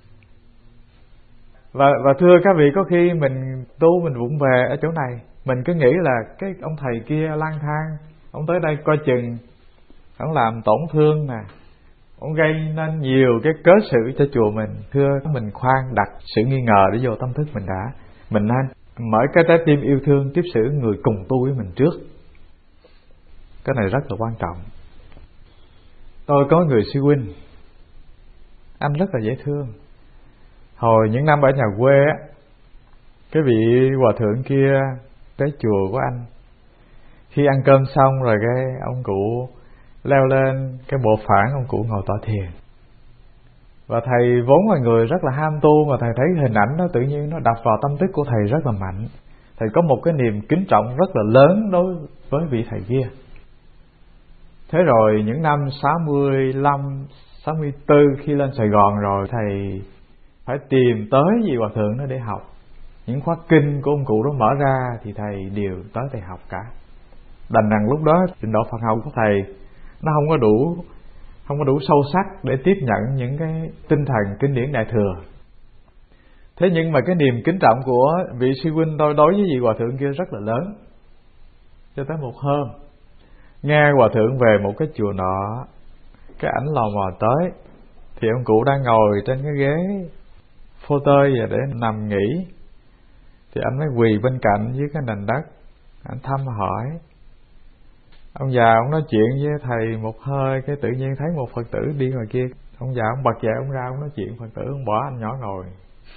Và thưa các vị, có khi mình tu mình vụng về ở chỗ này, mình cứ nghĩ là cái ông thầy kia lang thang, ông tới đây coi chừng, ông làm tổn thương nè, ông gây nên nhiều cái cớ sự cho chùa mình. Thưa, mình khoan đặt sự nghi ngờ để vô tâm thức mình đã. Mình nên mở cái trái tim yêu thương tiếp xử người cùng tu với mình trước. Cái này rất là quan trọng. Tôi có người sư huynh, anh rất là dễ thương. Hồi những năm ở nhà quê á, cái vị hòa thượng kia tới chùa của anh. Khi ăn cơm xong rồi cái ông cụ leo lên cái bộ phản, ông cụ ngồi tọa thiền. Và thầy vốn là người rất là ham tu, mà thầy thấy hình ảnh đó tự nhiên nó đập vào tâm thức của thầy rất là mạnh. Thầy có một cái niềm kính trọng rất là lớn đối với vị thầy kia. Thế rồi những năm 65, 64 khi lên Sài Gòn rồi, thầy phải tìm tới vị hòa thượng đó để học. Những khóa kinh của ông cụ đó mở ra thì thầy đều tới thầy học cả. Đành rằng lúc đó trình độ Phật học của thầy nó không có đủ sâu sắc để tiếp nhận những cái tinh thần kinh điển Đại Thừa. Thế nhưng mà cái niềm kính trọng của vị sư huynh tôi đối với vị hòa thượng kia rất là lớn. Cho tới một hôm, nghe hòa thượng về một cái chùa nọ, cái ảnh lò mò tới, thì ông cụ đang ngồi trên cái ghế phô tơi và để nằm nghỉ, thì anh mới quỳ bên cạnh dưới cái nền đất, anh thăm hỏi. Ông già ông nói chuyện với thầy một hơi, cái tự nhiên thấy một Phật tử đi ngoài kia. Ông già ông bật dậy, ông ra ông nói chuyện Phật tử, ông bỏ anh nhỏ ngồi.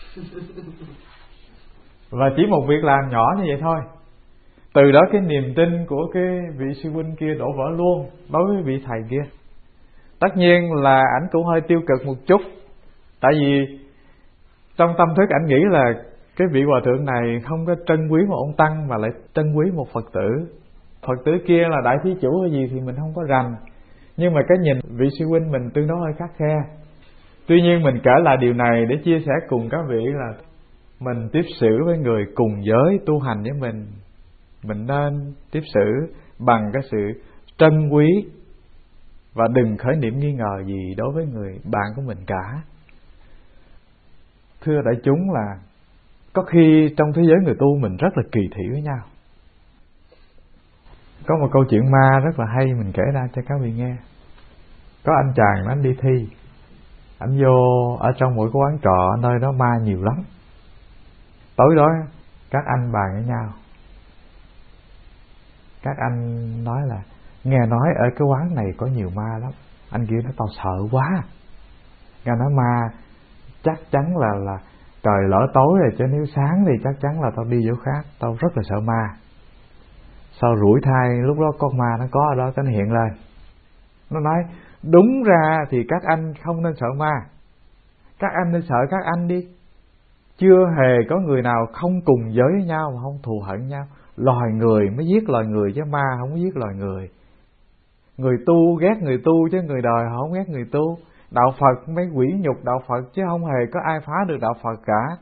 Và chỉ một việc làm nhỏ như vậy thôi, từ đó cái niềm tin của cái vị sư huynh kia đổ vỡ luôn đối với vị thầy kia. Tất nhiên là ảnh cũng hơi tiêu cực một chút, tại vì trong tâm thức ảnh nghĩ là cái vị hòa thượng này không có trân quý một ông tăng mà lại trân quý một Phật tử. Phật tử kia là đại thí chủ hay gì thì mình không có rành, nhưng mà cái nhìn vị sư huynh mình tương đối hơi khắt khe. Tuy nhiên mình kể lại điều này để chia sẻ cùng các vị là mình tiếp xử với người cùng giới tu hành với mình nên tiếp xử bằng cái sự trân quý, và đừng khởi niệm nghi ngờ gì đối với người bạn của mình cả. Thưa đại chúng là có khi trong thế giới người tu mình rất là kỳ thị với nhau. Có một câu chuyện ma rất là hay mình kể ra cho các vị nghe. Có anh chàng anh đi thi, anh vô ở trong một cái quán trọ, nơi đó ma nhiều lắm. Tối đó các anh bàn với nhau, các anh nói là nghe nói ở cái quán này có nhiều ma lắm. Anh kia nói tao sợ quá. Nghe nói ma chắc chắn là trời lỡ tối rồi, chứ nếu sáng thì chắc chắn là tao đi chỗ khác, tao rất là sợ ma. Sau rủi thai lúc đó con ma nó có ở đó, cái nó hiện lên. Nó nói đúng ra thì các anh không nên sợ ma, các anh nên sợ các anh đi. Chưa hề có người nào không cùng giới với nhau mà không thù hận nhau. Loài người mới giết loài người chứ ma không có giết loài người. Người tu ghét người tu chứ người đời họ không ghét người tu. Đạo Phật mới quỷ nhục đạo Phật chứ không hề có ai phá được đạo Phật cả.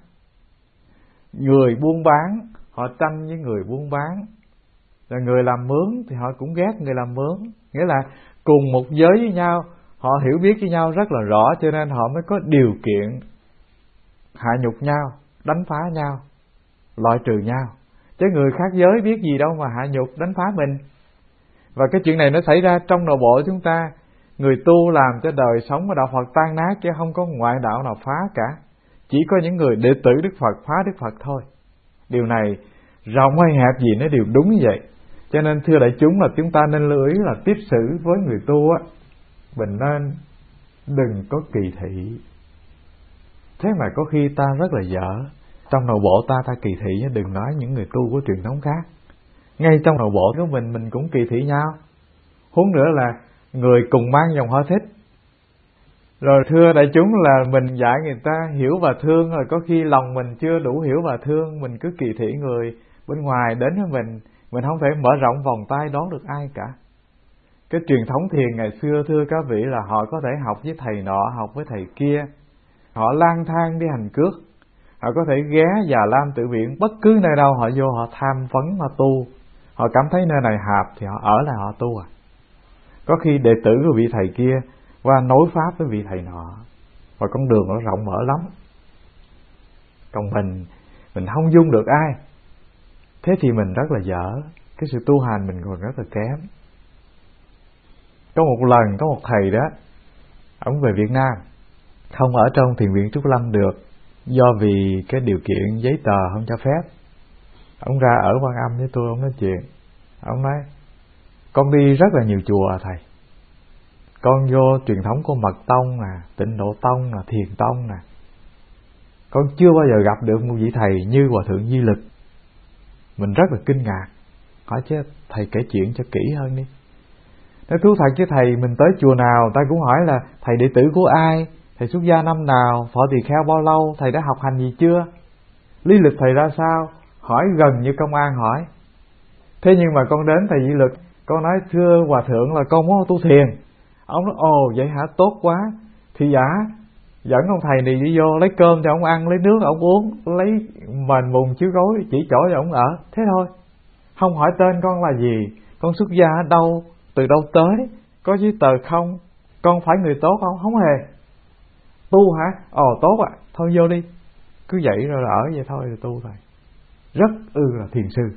Người buôn bán họ tranh với người buôn bán, rồi người làm mướn thì họ cũng ghét người làm mướn. Nghĩa là cùng một giới với nhau, họ hiểu biết với nhau rất là rõ, cho nên họ mới có điều kiện hạ nhục nhau, đánh phá nhau, loại trừ nhau. Chứ người khác giới biết gì đâu mà hạ nhục đánh phá mình. Và cái chuyện này nó xảy ra trong nội bộ chúng ta. Người tu làm cho đời sống của đạo Phật tan nát, chứ không có ngoại đạo nào phá cả. Chỉ có những người đệ tử Đức Phật phá Đức Phật thôi. Điều này rộng hay hẹp gì nó đều đúng như vậy. Cho nên thưa đại chúng là chúng ta nên lưu ý là tiếp xử với người tu á, mình nên đừng có kỳ thị. Thế mà có khi ta rất là dở. Trong nội bộ ta kỳ thị, đừng nói những người tu của truyền thống khác. Ngay trong nội bộ của mình cũng kỳ thị nhau. Huống nữa là người cùng mang dòng họ thích. Rồi thưa đại chúng là mình dạy người ta hiểu và thương, rồi có khi lòng mình chưa đủ hiểu và thương, mình cứ kỳ thị người bên ngoài đến với mình không thể mở rộng vòng tay đón được ai cả. Cái truyền thống thiền ngày xưa thưa các vị là họ có thể học với thầy nọ, học với thầy kia, họ lang thang đi hành cước, họ có thể ghé Già Lam Tự Viện, bất cứ nơi đâu họ vô họ tham vấn, họ tu, họ cảm thấy nơi này hợp thì họ ở lại họ tu à. Có khi đệ tử của vị thầy kia qua nối pháp với vị thầy nọ, và con đường nó rộng mở lắm. Còn mình không dung được ai, thế thì mình rất là dở. Cái sự tu hành mình còn rất là kém. Có một lần có một thầy đó, ông về Việt Nam, không ở trong thiền viện Trúc Lâm được, do vì cái điều kiện giấy tờ không cho phép. Ông ra ở Quan Âm với tôi, ông nói chuyện. Ông nói con đi rất là nhiều chùa thầy, con vô truyền thống của Mật Tông nè, Tịnh Độ Tông nè, Thiền Tông nè, con chưa bao giờ gặp được một vị thầy như Hòa Thượng Di Lực. Mình rất là kinh ngạc, hỏi chứ thầy kể chuyện cho kỹ hơn đi. Nói thú thật chứ thầy, mình tới chùa nào ta cũng hỏi là thầy đệ tử của ai, thầy xuất gia năm nào, thọ tỳ kheo bao lâu, thầy đã học hành gì chưa, lý lịch thầy ra sao, hỏi gần như công an hỏi. Thế nhưng mà con đến thầy Di Lực, con nói thưa Hòa Thượng là con muốn tu thiền. Ông nói ồ vậy hả, tốt quá. Thì giả dẫn ông thầy này đi vô lấy cơm cho ông ăn, lấy nước ông uống, lấy mền mùng chiếu gối chỉ chỗ cho ông ở, thế thôi. Không hỏi tên con là gì, con xuất gia ở đâu, từ đâu tới, có giấy tờ không, con phải người tốt không, không hề. Tu hả, ồ tốt ạ, thôi vô đi. Cứ vậy rồi ở vậy thôi rồi tu thôi. Rất là thiền sư.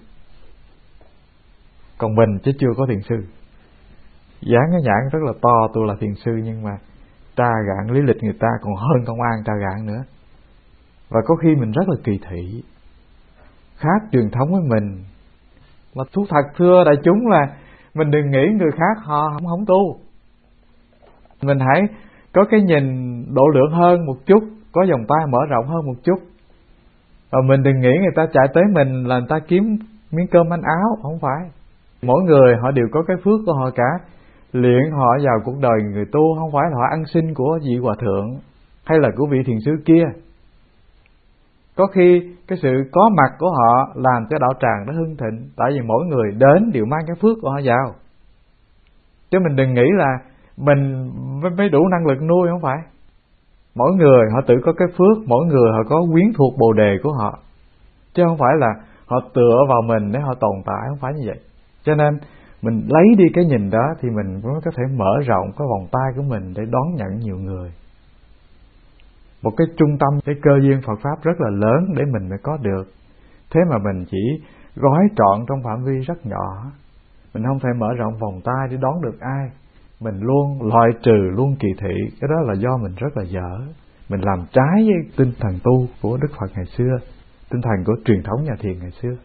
Còn mình chứ chưa có thiền sư. Dán cái nhãn rất là to tôi là thiền sư, nhưng mà tra gạn lý lịch người ta còn hơn công an tra gạn nữa. Và có khi mình rất là kỳ thị, khác truyền thống với mình. Mà thú thật thưa đại chúng là mình đừng nghĩ người khác họ không tu. Mình hãy có cái nhìn độ lượng hơn một chút, có vòng tay mở rộng hơn một chút. Và mình đừng nghĩ người ta chạy tới mình là người ta kiếm miếng cơm manh áo, không phải. Mỗi người họ đều có cái phước của họ cả. Luyện họ vào cuộc đời người tu, không phải là họ ăn xin của vị Hòa Thượng hay là của vị thiền sư kia. Có khi cái sự có mặt của họ làm cho đạo tràng nó hưng thịnh, tại vì mỗi người đến đều mang cái phước của họ vào. Chứ mình đừng nghĩ là mình mới đủ năng lực nuôi, không phải. Mỗi người họ tự có cái phước, mỗi người họ có quyến thuộc bồ đề của họ, chứ không phải là họ tựa vào mình để họ tồn tại, không phải như vậy. Cho nên mình lấy đi cái nhìn đó thì mình cũng có thể mở rộng cái vòng tay của mình để đón nhận nhiều người. một cái trung tâm, cái cơ duyên Phật Pháp rất là lớn để mình mới có được. Thế mà mình chỉ gói trọn trong phạm vi rất nhỏ. Mình không thể mở rộng vòng tay để đón được ai. Mình luôn loại trừ, luôn kỳ thị. Cái đó là do mình rất là dở. Mình làm trái với tinh thần tu của Đức Phật ngày xưa, tinh thần của truyền thống nhà thiền ngày xưa.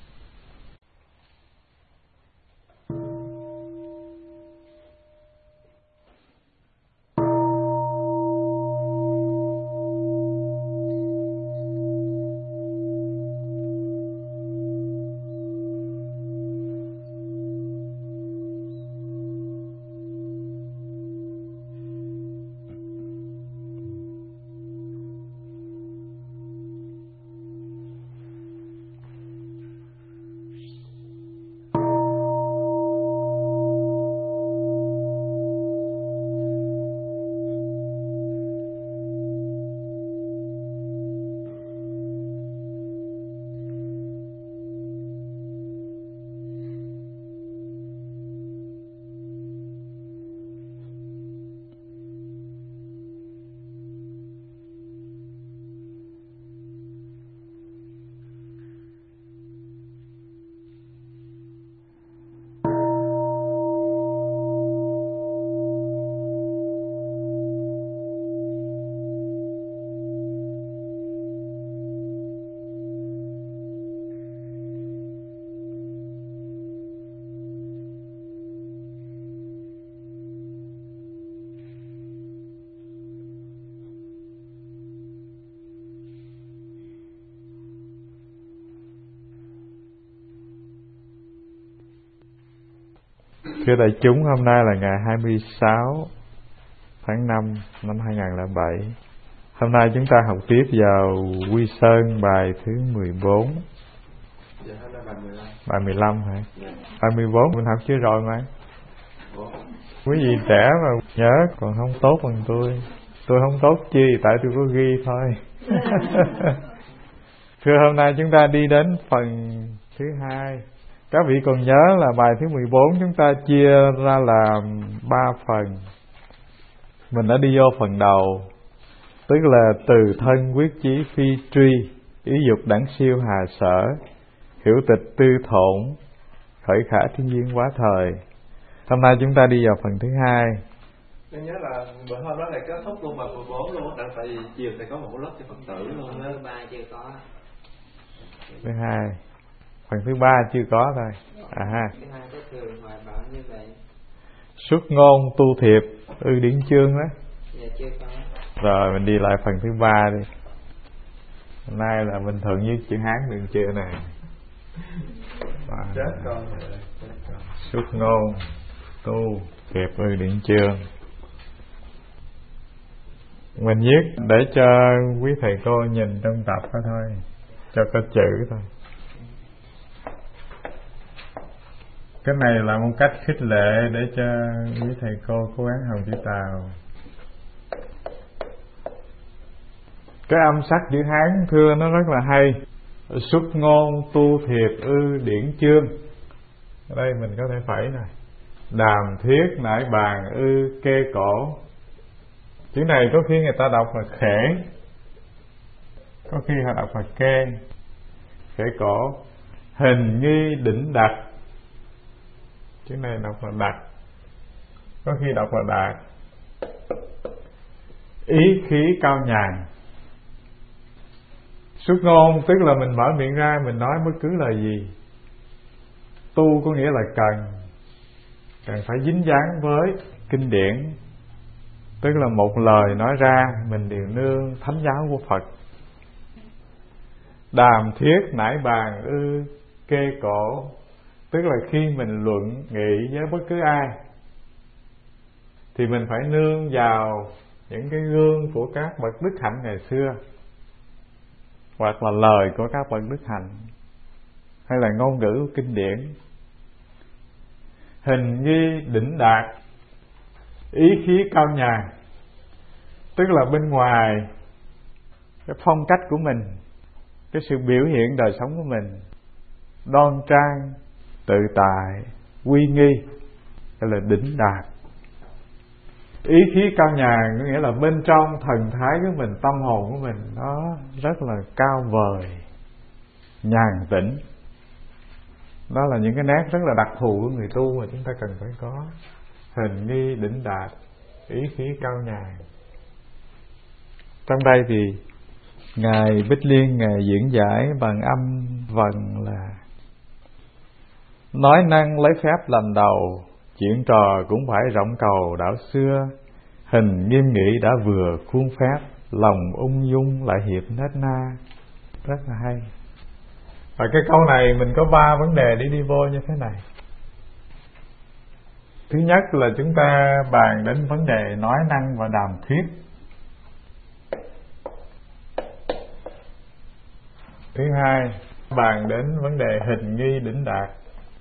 Thưa đại chúng, hôm nay là ngày 26 tháng 5 năm 2007. Hôm nay chúng ta học tiếp vào Quy Sơn bài thứ 14. Dạ, hôm nay bài 15. Bài 15 hả? Dạ. Bài 14 mình học chưa rồi mà. Quý vị trẻ mà nhớ còn không tốt bằng tôi. Tôi không tốt chi, tại tôi có ghi thôi. Thưa, hôm nay chúng ta đi đến phần thứ 2. Các vị còn nhớ là bài thứ 14 chúng ta chia ra làm 3 phần. Mình đã đi vô phần đầu, tức là từ thân quyết chí phi truy, ý dục đẳng siêu hà sở, hiểu tịch tư thổn, khởi khả thiên duyên quá thời. Hôm nay chúng ta đi vào phần thứ 2. Tôi nhớ là bữa hôm đó là kết thúc luôn bài 14 luôn á, tại vì chiều thì có một lớp cho Phật tử luôn á. Thứ 3 chưa có. Thứ 2. Phần thứ 3 chưa có thôi. Thứ 2 có thường hoài bảo như vậy. Xuất ngôn tu thiệp điển chương đó. Dạ chưa có. Rồi mình đi lại phần thứ 3 đi. Hôm nay là bình thường với chữ Hán đừng chưa nè. Chết con. Xuất ngôn tu thiệp điển chương. Mình viết để cho quý thầy cô nhìn trong tập đó thôi, cho có chữ thôi. Cái này là một cách khích lệ để cho quý thầy cô cố gắng học chữ Tàu. Cái âm sắc chữ Hán thưa nó rất là hay. Xuất ngôn tu thiệp điển chương. Ở đây mình có thể phẩy nè. Đàm thuyết nải bàn kê cổ. Chữ này có khi người ta đọc là khể, có khi họ đọc là kê. Khể cổ. Hình nghi đỉnh đặt. Chữ này đọc là đặt, có khi đọc là đạt. Ý khí cao nhàn. Xuất ngôn tức là mình mở miệng ra, mình nói bất cứ lời gì. Tu có nghĩa là cần phải dính dáng với kinh điển, tức là một lời nói ra mình đều nương thánh giáo của Phật. Đàm thuyết nải bàn kê cổ, tức là khi mình luận nghị với bất cứ ai thì mình phải nương vào những cái gương của các bậc đức hạnh ngày xưa, hoặc là lời của các bậc đức hạnh, hay là ngôn ngữ của kinh điển. Hình nghi đỉnh đạt, ý khí cao nhàn, tức là bên ngoài cái phong cách của mình, cái sự biểu hiện đời sống của mình đoan trang, tự tại, uy nghi, hay là đỉnh đạt. Ý khí cao nhàn có nghĩa là bên trong thần thái của mình, tâm hồn của mình nó rất là cao vời, nhàn tĩnh. Đó là những cái nét rất là đặc thù của người tu mà chúng ta cần phải có. Hình nghi đỉnh đạt, ý khí cao nhàn. Trong đây thì Ngài Bích Liên, Ngài diễn giải bằng âm vần là: nói năng lấy phép làm đầu, chuyện trò cũng phải rộng cầu đảo xưa. Hình nghiêm nghị đã vừa khuôn phép, lòng ung dung lại hiệp nết na. Rất là hay. Và cái câu này mình có 3 vấn đề để đi vô như thế này. Thứ nhất là chúng ta bàn đến vấn đề nói năng và đàm thuyết. Thứ hai, bàn đến vấn đề hình nghi đỉnh đạt.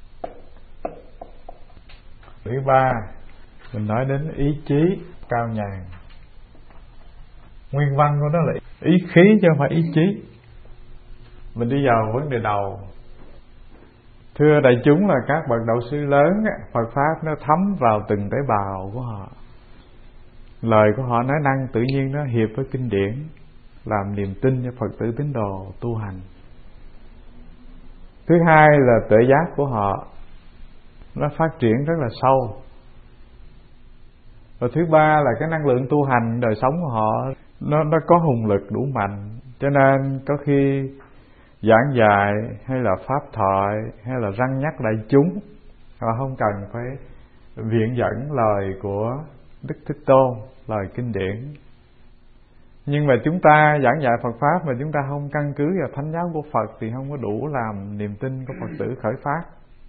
Thứ ba, mình nói đến ý chí cao nhàn. Nguyên văn của nó là ý khí chứ không phải ý chí. Mình đi vào vấn đề đầu. Thưa đại chúng là các bậc đạo sư lớn, Phật Pháp nó thấm vào từng tế bào của họ. Lời của họ nói năng tự nhiên nó hiệp với kinh điển, làm niềm tin cho Phật tử tín đồ tu hành. Thứ hai là tuệ giác của họ nó phát triển rất là sâu. Và thứ ba là cái năng lượng tu hành đời sống của họ nó có hùng lực đủ mạnh, cho nên có khi giảng dạy hay là pháp thoại hay là răn nhắc đại chúng, họ không cần phải viện dẫn lời của Đức Thích Tôn, lời kinh điển. Nhưng mà chúng ta giảng dạy Phật Pháp mà chúng ta không căn cứ vào thánh giáo của Phật thì không có đủ làm niềm tin của Phật tử khởi phát.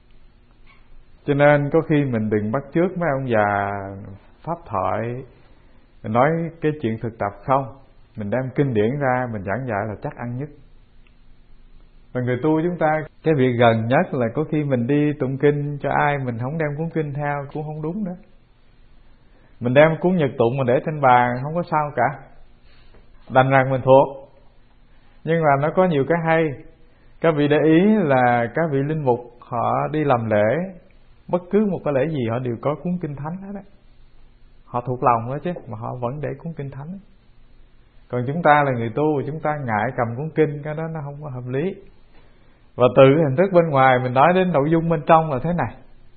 Cho nên có khi mình đừng bắt chước mấy ông già pháp thoại nói cái chuyện thực tập không. Mình đem kinh điển ra mình giảng dạy là chắc ăn nhất. Và người tu chúng ta, cái việc gần nhất là có khi mình đi tụng kinh cho ai mình không đem cuốn kinh theo cũng không đúng nữa. Mình đem cuốn nhật tụng mà để trên bàn không có sao cả, đành rằng mình thuộc. Nhưng mà nó có nhiều cái hay. Các vị để ý là các vị linh mục họ đi làm lễ, bất cứ một cái lễ gì họ đều có cuốn kinh thánh hết á. Họ thuộc lòng đó chứ, mà họ vẫn để cuốn kinh thánh. Còn chúng ta là người tu, chúng ta ngại cầm cuốn kinh, cái đó nó không có hợp lý. Và từ hình thức bên ngoài mình nói đến nội dung bên trong là thế này.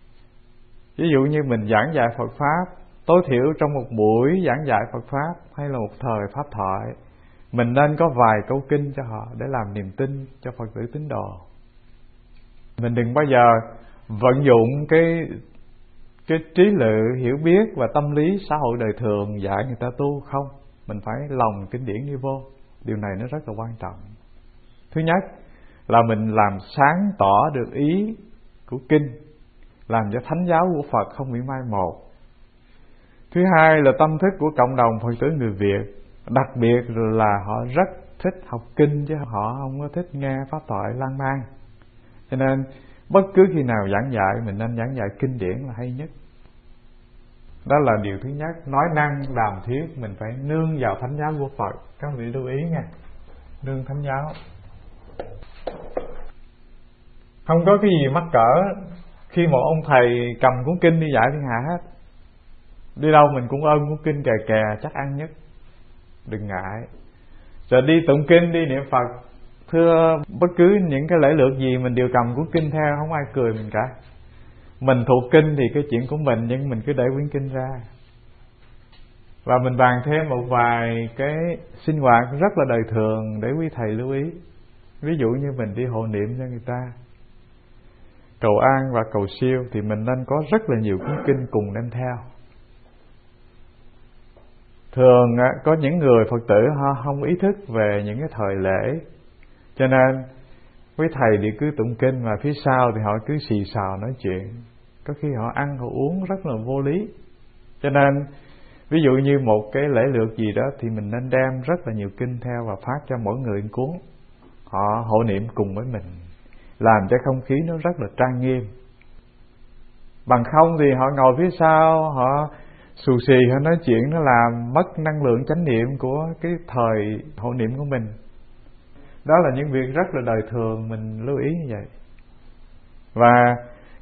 Ví dụ như mình giảng dạy Phật Pháp, tối thiểu trong một buổi giảng dạy Phật Pháp hay là một thời pháp thoại, mình nên có vài câu kinh cho họ để làm niềm tin cho Phật tử tín đồ. Mình đừng bao giờ vận dụng cái trí lự, hiểu biết và tâm lý xã hội đời thường dạy người ta tu không. Mình phải lòng kinh điển đi vô. Điều này nó rất là quan trọng. Thứ nhất là mình làm sáng tỏ được ý của kinh, làm cho thánh giáo của Phật không bị mai một. Thứ hai là tâm thức của cộng đồng Phật tử người Việt, đặc biệt là họ rất thích học kinh chứ họ không có thích nghe pháp thoại lan man. Cho nên bất cứ khi nào giảng dạy mình nên giảng dạy kinh điển là hay nhất. Đó là điều thứ nhất. Nói năng đàm thuyết mình phải nương vào thánh giáo của Phật. Các vị lưu ý nha, nương thánh giáo. Không có cái gì mắc cỡ khi một ông thầy cầm cuốn kinh đi dạy thiên hạ hết. Đi đâu mình cũng ôm cuốn kinh kè kè, chắc ăn nhất. Đừng ngại. Rồi đi tụng kinh, đi niệm Phật, thưa bất cứ những cái lễ lược gì mình đều cầm cuốn kinh theo, không ai cười mình cả. Mình thuộc kinh thì cái chuyện của mình, nhưng mình cứ để quyển kinh ra. Và mình bàn thêm một vài cái sinh hoạt rất là đời thường để quý thầy lưu ý. Ví dụ như mình đi hộ niệm cho người ta, cầu an và cầu siêu, thì mình nên có rất là nhiều cuốn kinh cùng đem theo. Thường có những người Phật tử họ không ý thức về những cái thời lễ, cho nên quý thầy thì cứ tụng kinh mà phía sau thì họ cứ xì xào nói chuyện. Có khi họ ăn họ uống rất là vô lý. Cho nên ví dụ như một cái lễ lược gì đó thì mình nên đem rất là nhiều kinh theo và phát cho mỗi người một cuốn. Họ hộ niệm cùng với mình, làm cho không khí nó rất là trang nghiêm. Bằng không thì họ ngồi phía sau, họ xù xì, họ nói chuyện, nó làm mất năng lượng chánh niệm của cái thời hộ niệm của mình. Đó là những việc rất là đời thường, mình lưu ý như vậy. Và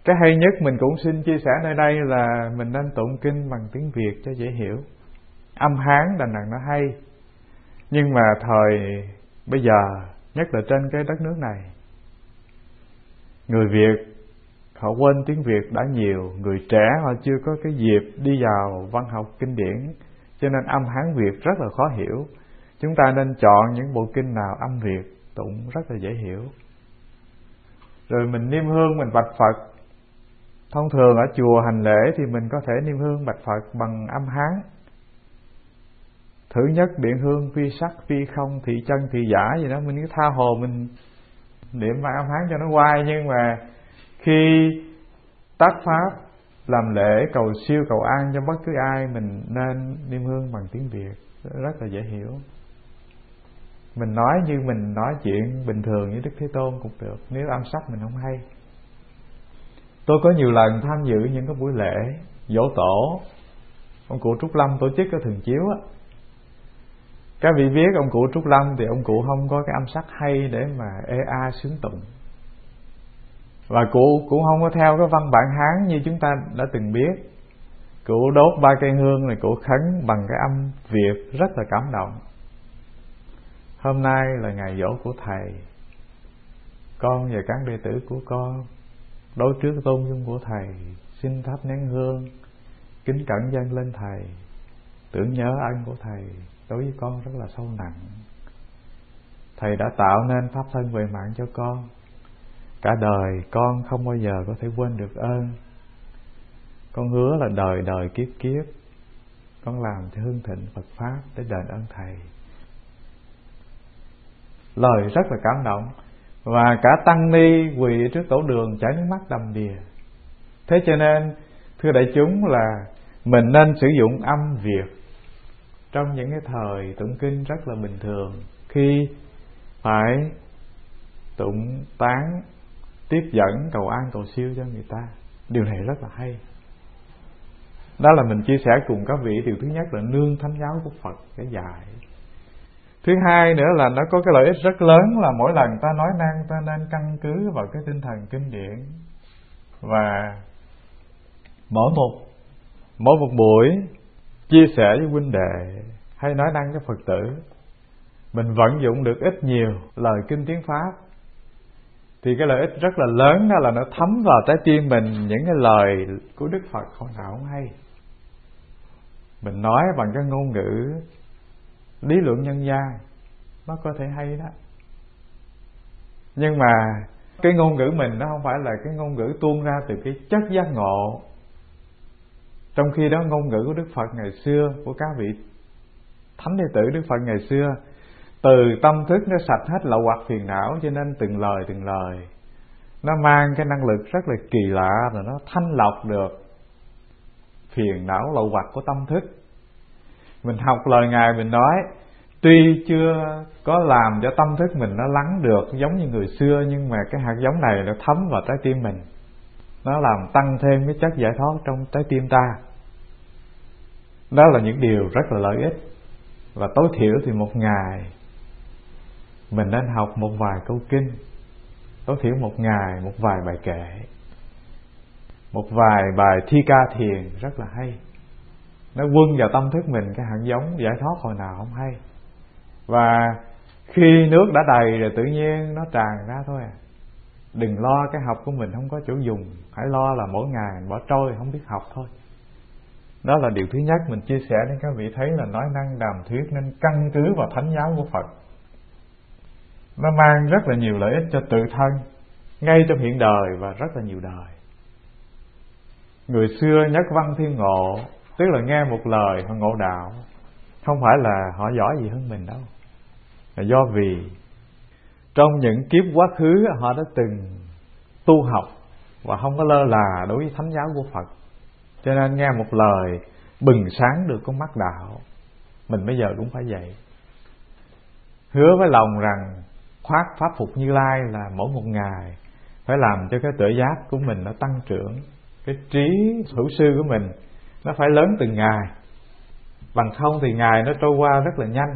Cái hay nhất mình cũng xin chia sẻ nơi đây là mình nên tụng kinh bằng tiếng Việt cho dễ hiểu. Âm Hán đành rằng nó hay, nhưng mà thời bây giờ, nhất là trên cái đất nước này, người Việt họ quên tiếng Việt đã nhiều, người trẻ họ chưa có cái dịp đi vào văn học kinh điển, cho nên âm Hán Việt rất là khó hiểu. Chúng ta nên chọn những bộ kinh nào âm Việt tụng rất là dễ hiểu. Rồi mình niêm hương, mình bạch Phật. Thông thường ở chùa hành lễ thì mình có thể niêm hương bạch Phật bằng âm Hán. Thứ nhất điện hương phi sắc phi không thị chân thị giả gì đó, mình cứ tha hồ mình niệm bằng âm Hán cho nó quay. Nhưng mà khi tác pháp làm lễ cầu siêu cầu an cho bất cứ ai, mình nên niêm hương bằng tiếng Việt, rất là dễ hiểu. Mình nói như mình nói chuyện bình thường với Đức Thế Tôn cũng được, nếu âm sắc mình không hay. Tôi có nhiều lần tham dự những cái buổi lễ dỗ tổ ông cụ Trúc Lâm tổ chức ở Thường Chiếu á. Các vị biết ông cụ Trúc Lâm thì ông cụ không có cái âm sắc hay để mà ê a sướng tụng, và cụ cũng không có theo cái văn bản Hán như chúng ta đã từng biết. Cụ đốt 3 cây hương này, cụ khấn bằng cái âm Việt rất là cảm động. Hôm nay là ngày giỗ của thầy, con và các đệ tử của con đối trước tôn dung của thầy xin thắp nén hương kính cẩn dâng lên thầy, tưởng nhớ ân của thầy đối với con rất là sâu nặng. Thầy đã tạo nên pháp thân về mạng cho con, cả đời con không bao giờ có thể quên được ơn. Con hứa là đời đời kiếp kiếp con làm cho hương thịnh Phật pháp để đền ơn thầy. Lời rất là cảm động, và cả tăng ni quỳ trước tổ đường chảy nước mắt đầm đìa. Thế cho nên thưa đại chúng là mình nên sử dụng âm Việt trong những cái thời tụng kinh rất là bình thường, khi phải tụng tán, tiếp dẫn, cầu an, cầu siêu cho người ta. Điều này rất là hay. Đó là mình chia sẻ cùng các vị. Điều thứ nhất là nương thánh giáo của Phật cái dạy. Thứ hai nữa là nó có cái lợi ích rất lớn là mỗi lần ta nói năng ta nên căn cứ vào cái tinh thần kinh điển. Và mỗi một buổi chia sẻ với huynh đệ hay nói năng với Phật tử, mình vận dụng được ít nhiều lời kinh tiếng Pháp, thì cái lợi ích rất là lớn đó là nó thấm vào trái tim mình những cái lời của Đức Phật hồi nào không hay. Mình nói bằng cái ngôn ngữ lý luận nhân gian, nó có thể hay đó, nhưng mà cái ngôn ngữ mình nó không phải là cái ngôn ngữ tuôn ra từ cái chất giác ngộ. Trong khi đó ngôn ngữ của Đức Phật ngày xưa, của các vị thánh đệ tử Đức Phật ngày xưa, từ tâm thức nó sạch hết lậu hoặc phiền não, cho nên từng lời nó mang cái năng lực rất là kỳ lạ, rồi nó thanh lọc được phiền não lậu hoặc của tâm thức. Mình học lời Ngài mình nói, tuy chưa có làm cho tâm thức mình nó lắng được giống như người xưa, nhưng mà cái hạt giống này nó thấm vào trái tim mình, nó làm tăng thêm cái chất giải thoát trong trái tim ta. Đó là những điều rất là lợi ích. Và tối thiểu thì một ngày mình nên học một vài câu kinh, tối thiểu một ngày một vài bài kệ, một vài bài thi ca thiền rất là hay. Nó quân vào tâm thức mình cái hạt giống giải thoát hồi nào không hay. Và khi nước đã đầy rồi tự nhiên nó tràn ra thôi à. Đừng lo cái học của mình không có chỗ dùng, hãy lo là mỗi ngày bỏ trôi không biết học thôi. Đó là điều thứ nhất mình chia sẻ đến các vị thấy là nói năng đàm thuyết nên căn cứ vào thánh giáo của Phật. Nó mang rất là nhiều lợi ích cho tự thân ngay trong hiện đời và rất là nhiều đời. Người xưa nhất văn thiên ngộ, tức là nghe một lời họ ngộ đạo, không phải là họ giỏi gì hơn mình đâu, là do vì trong những kiếp quá khứ họ đã từng tu học và không có lơ là đối với thánh giáo của Phật, cho nên nghe một lời bừng sáng được con mắt đạo. Mình bây giờ cũng phải vậy, hứa với lòng rằng khoác pháp phục Như Lai là mỗi một ngày phải làm cho cái tuệ giác của mình nó tăng trưởng, cái trí hữu sư của mình nó phải lớn từng ngày, bằng không thì ngày nó trôi qua rất là nhanh.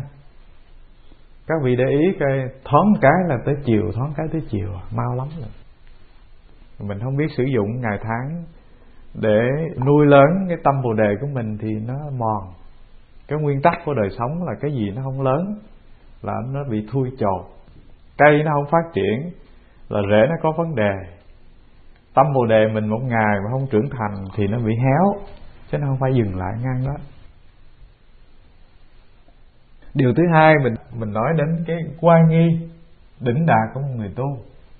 Các vị để ý coi, thoáng cái là tới chiều, thoáng cái tới chiều, mau lắm rồi. mình không biết sử dụng ngày tháng để nuôi lớn cái tâm Bồ đề của mình thì nó mòn. Cái nguyên tắc của đời sống là cái gì nó không lớn là nó bị thui chột, cây nó không phát triển là rễ nó có vấn đề. Tâm Bồ đề mình một ngày mà không trưởng thành thì nó bị héo, chứ nó không phải dừng lại ngang đó. Điều thứ hai mình nói đến cái oai nghi đỉnh đạt của một người tu.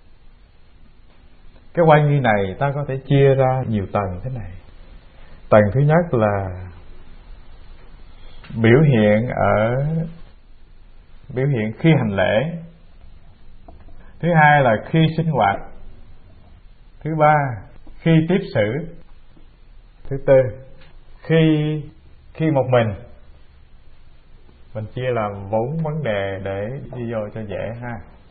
Cái oai nghi này ta có thể chia ra nhiều tầng thế này. Tầng thứ nhất là biểu hiện khi hành lễ. Thứ hai là khi sinh hoạt. Thứ ba khi tiếp xử. Thứ tư khi một mình chia làm 4 vấn đề để đi vô cho dễ ha.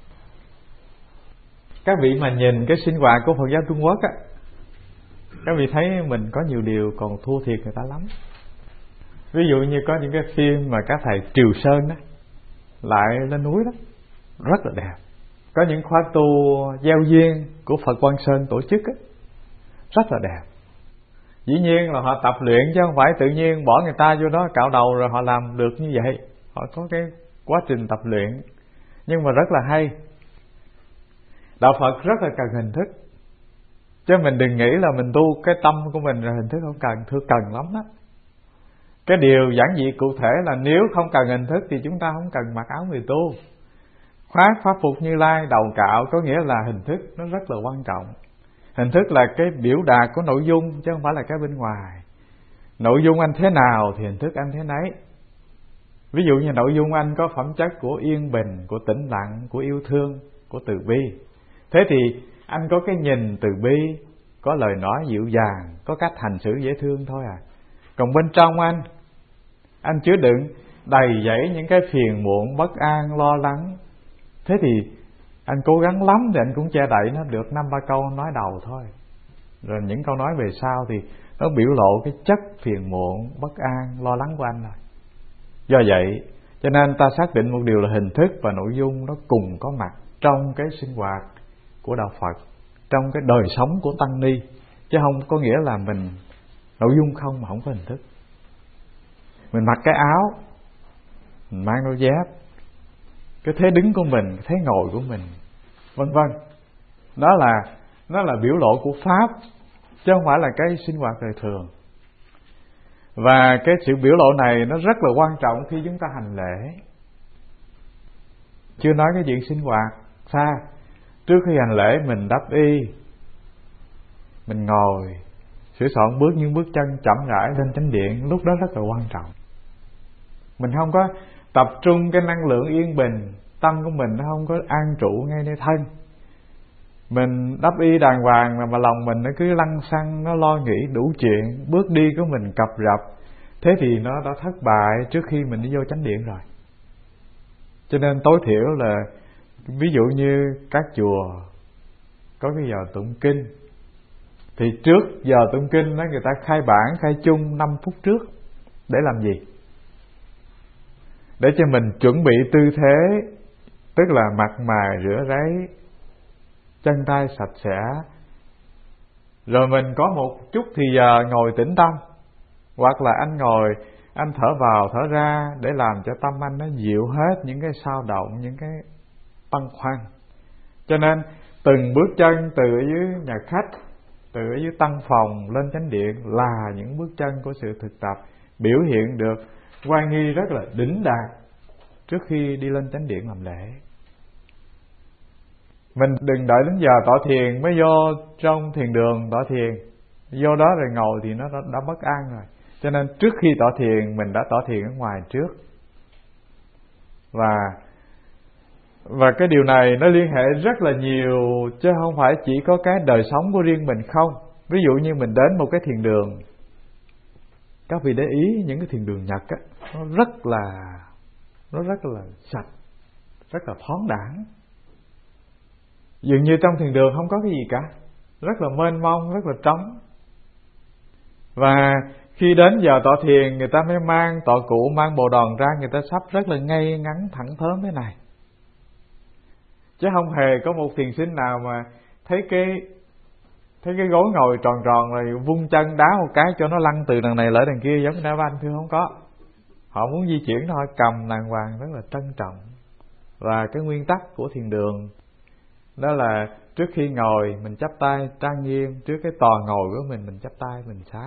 Các vị mà nhìn cái sinh hoạt của Phật giáo Trung Quốc á, các vị thấy mình có nhiều điều còn thua thiệt người ta lắm. Ví dụ như có những cái phim mà các thầy Triều Sơn đó lại lên núi đó rất là đẹp. Có những khóa tu gieo duyên của Phật Quang Sơn tổ chức á, rất là đẹp. Dĩ nhiên là họ tập luyện chứ không phải tự nhiên bỏ người ta vô đó cạo đầu rồi họ làm được như vậy. Họ có cái quá trình tập luyện, nhưng mà rất là hay. Đạo Phật rất là cần hình thức, chứ mình đừng nghĩ là mình tu cái tâm của mình rồi hình thức không cần. Thưa cần lắm đó. Cái điều giản dị cụ thể là nếu không cần hình thức thì chúng ta không cần mặc áo người tu. Khoác pháp phục Như Lai đầu cạo có nghĩa là hình thức nó rất là quan trọng. Hình thức là cái biểu đạt của nội dung chứ không phải là cái bên ngoài. Nội dung anh thế nào thì hình thức anh thế nấy. Ví dụ như nội dung anh có phẩm chất của yên bình, của tĩnh lặng, của yêu thương, của từ bi. Thế thì anh có cái nhìn từ bi, có lời nói dịu dàng, có cách hành xử dễ thương thôi à. Còn bên trong anh chứa đựng đầy dẫy những cái phiền muộn, bất an, lo lắng. Thế thì anh cố gắng lắm thì anh cũng che đậy nó được 5-3 câu nói đầu thôi. Rồi những câu nói về sau thì nó biểu lộ cái chất phiền muộn, bất an, lo lắng của anh rồi. Do vậy cho nên ta xác định một điều là hình thức và nội dung nó cùng có mặt trong cái sinh hoạt của đạo Phật, trong cái đời sống của tăng ni, chứ không có nghĩa là mình nội dung không mà không có hình thức. Mình mặc cái áo, mình mang đôi dép, cái thế đứng của mình, cái thế ngồi của mình, vân vân, nó là biểu lộ của pháp, chứ không phải là cái sinh hoạt đời thường. Và cái sự biểu lộ này nó rất là quan trọng khi chúng ta hành lễ. Chưa nói cái chuyện sinh hoạt xa. Trước khi hành lễ mình đắp y, mình ngồi sửa soạn bước những bước chân chậm rãi lên chánh điện, lúc đó rất là quan trọng. Mình không có tập trung cái năng lượng yên bình, tâm của mình nó không có an trụ ngay nơi thân. Mình đắp y đàng hoàng mà lòng mình nó cứ lăng xăng, nó lo nghĩ đủ chuyện, bước đi của mình cập rập, thế thì nó đã thất bại trước khi mình đi vô chánh điện rồi. Cho nên tối thiểu là ví dụ như các chùa có cái giờ tụng kinh, thì trước giờ tụng kinh đó người ta khai bản, khai chung 5 phút trước. Để làm gì? Để cho mình chuẩn bị tư thế, tức là mặt mày rửa ráy, chân tay sạch sẽ, rồi mình có một chút thì giờ ngồi tĩnh tâm. Hoặc là anh ngồi, anh thở vào thở ra để làm cho tâm anh nó dịu hết những cái xao động, những cái băn khoăn. Cho nên từng bước chân từ ở dưới nhà khách, từ ở dưới tăng phòng lên chánh điện là những bước chân của sự thực tập, biểu hiện được oai nghi rất là đỉnh đạt trước khi đi lên chánh điện làm lễ. Mình đừng đợi đến giờ tọa thiền mới vô trong thiền đường tọa thiền, vô đó rồi ngồi thì nó đã bất an rồi. Cho nên trước khi tọa thiền mình đã tọa thiền ở ngoài trước. Và cái điều này nó liên hệ rất là nhiều, chứ không phải chỉ có cái đời sống của riêng mình không. Ví dụ như mình đến một cái thiền đường, các vị để ý những cái thiền đường Nhật á, nó rất là sạch, rất là thoáng đãng. Dường như trong thiền đường không có cái gì cả, rất là mênh mông, rất là trống. Và khi đến giờ tọa thiền, người ta mới mang tọa cụ, mang bồ đòn ra, người ta sắp rất là ngay ngắn thẳng thớm thế này. Chứ không hề có một thiền sinh nào mà thấy thấy cái gối ngồi tròn tròn rồi vung chân đá một cái cho nó lăn từ đằng này lại đằng kia giống đá banh, thưa không có. Họ muốn di chuyển thôi, cầm đàng hoàng rất là trân trọng. Và cái nguyên tắc của thiền đường đó là trước khi ngồi mình chắp tay trang nghiêm, trước cái tòa ngồi của mình chắp tay mình xá.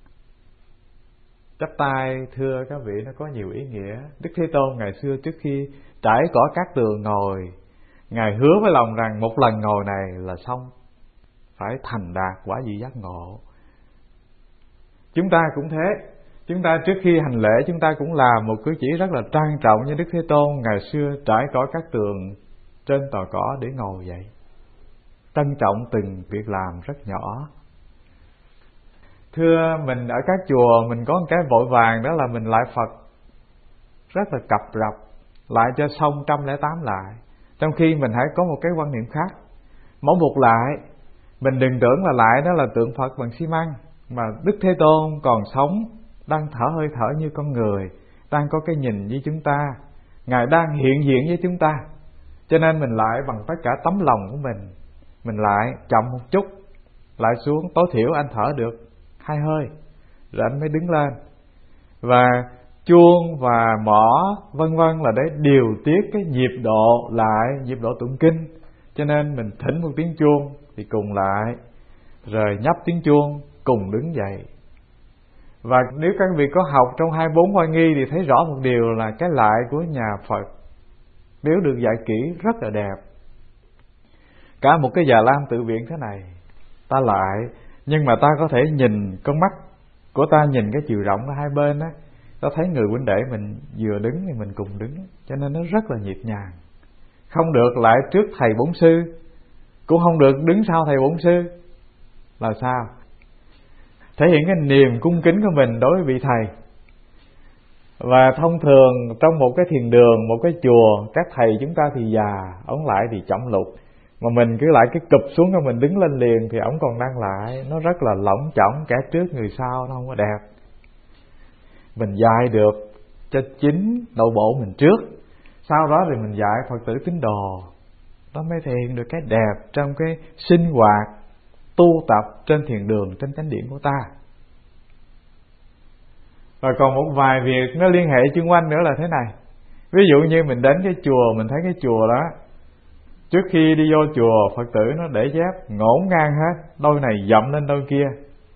Chắp tay thưa các vị nó có nhiều ý nghĩa. Đức Thế Tôn ngày xưa trước khi trải cỏ cát tường ngồi, Ngài hứa với lòng rằng một lần ngồi này là xong, phải thành đạt quả vị giác ngộ. Chúng ta cũng thế. Chúng ta trước khi hành lễ chúng ta cũng làm một cử chỉ rất là trang trọng như Đức Thế Tôn ngày xưa trải cỏ cát tường trên tòa cỏ để ngồi vậy. Trân trọng từng việc làm rất nhỏ. Thưa, mình ở các chùa mình có một cái vội vàng, đó là mình lại Phật rất là cập rập, lại cho xong 108 lại. Trong khi mình hãy có một cái quan niệm khác. Mỗi một lại, mình đừng tưởng là lại đó là tượng Phật bằng xi măng, mà Đức Thế Tôn còn sống, đang thở hơi thở như con người, đang có cái nhìn với chúng ta, Ngài đang hiện diện với chúng ta. Cho nên mình lại bằng tất cả tấm lòng của mình lại chậm một chút, lại xuống, tối thiểu anh thở được 2 hơi, rồi anh mới đứng lên. Và chuông và mõ vân vân là để điều tiết cái nhịp độ lại, nhịp độ tụng kinh. Cho nên mình thỉnh một tiếng chuông thì cùng lại, rồi nhấp tiếng chuông cùng đứng dậy. Và nếu các vị có học trong 24 Hoa Nghi thì thấy rõ một điều là cái lại của nhà Phật nếu được dạy kỹ rất là đẹp. Cả một cái già lam tự viện thế này, ta lại, nhưng mà ta có thể nhìn, con mắt của ta nhìn cái chiều rộng ở hai bên á, ta thấy người huynh đệ mình vừa đứng thì mình cùng đứng, cho nên nó rất là nhịp nhàng. Không được lại trước thầy bổn sư, cũng không được đứng sau thầy bổn sư. Là sao? Thể hiện cái niềm cung kính của mình đối với vị thầy. Và thông thường trong một cái thiền đường, một cái chùa, các thầy chúng ta thì già, ông lại thì chậm lục, mà mình cứ lại cái cụp xuống rồi mình đứng lên liền thì ổng còn đang lại, nó rất là lỏng chỏng, kẻ trước người sau, nó không có đẹp. Mình dạy được cho chính nội bộ mình trước, sau đó thì mình dạy Phật tử tín đồ, nó mới thể hiện được cái đẹp trong cái sinh hoạt tu tập trên thiền đường, trên chánh điện của ta. Rồi còn một vài việc nó liên hệ chung quanh nữa là thế này. Ví dụ như mình đến cái chùa, mình thấy cái chùa đó, trước khi đi vô chùa, Phật tử nó để dép ngổn ngang hết, đôi này dậm lên đôi kia.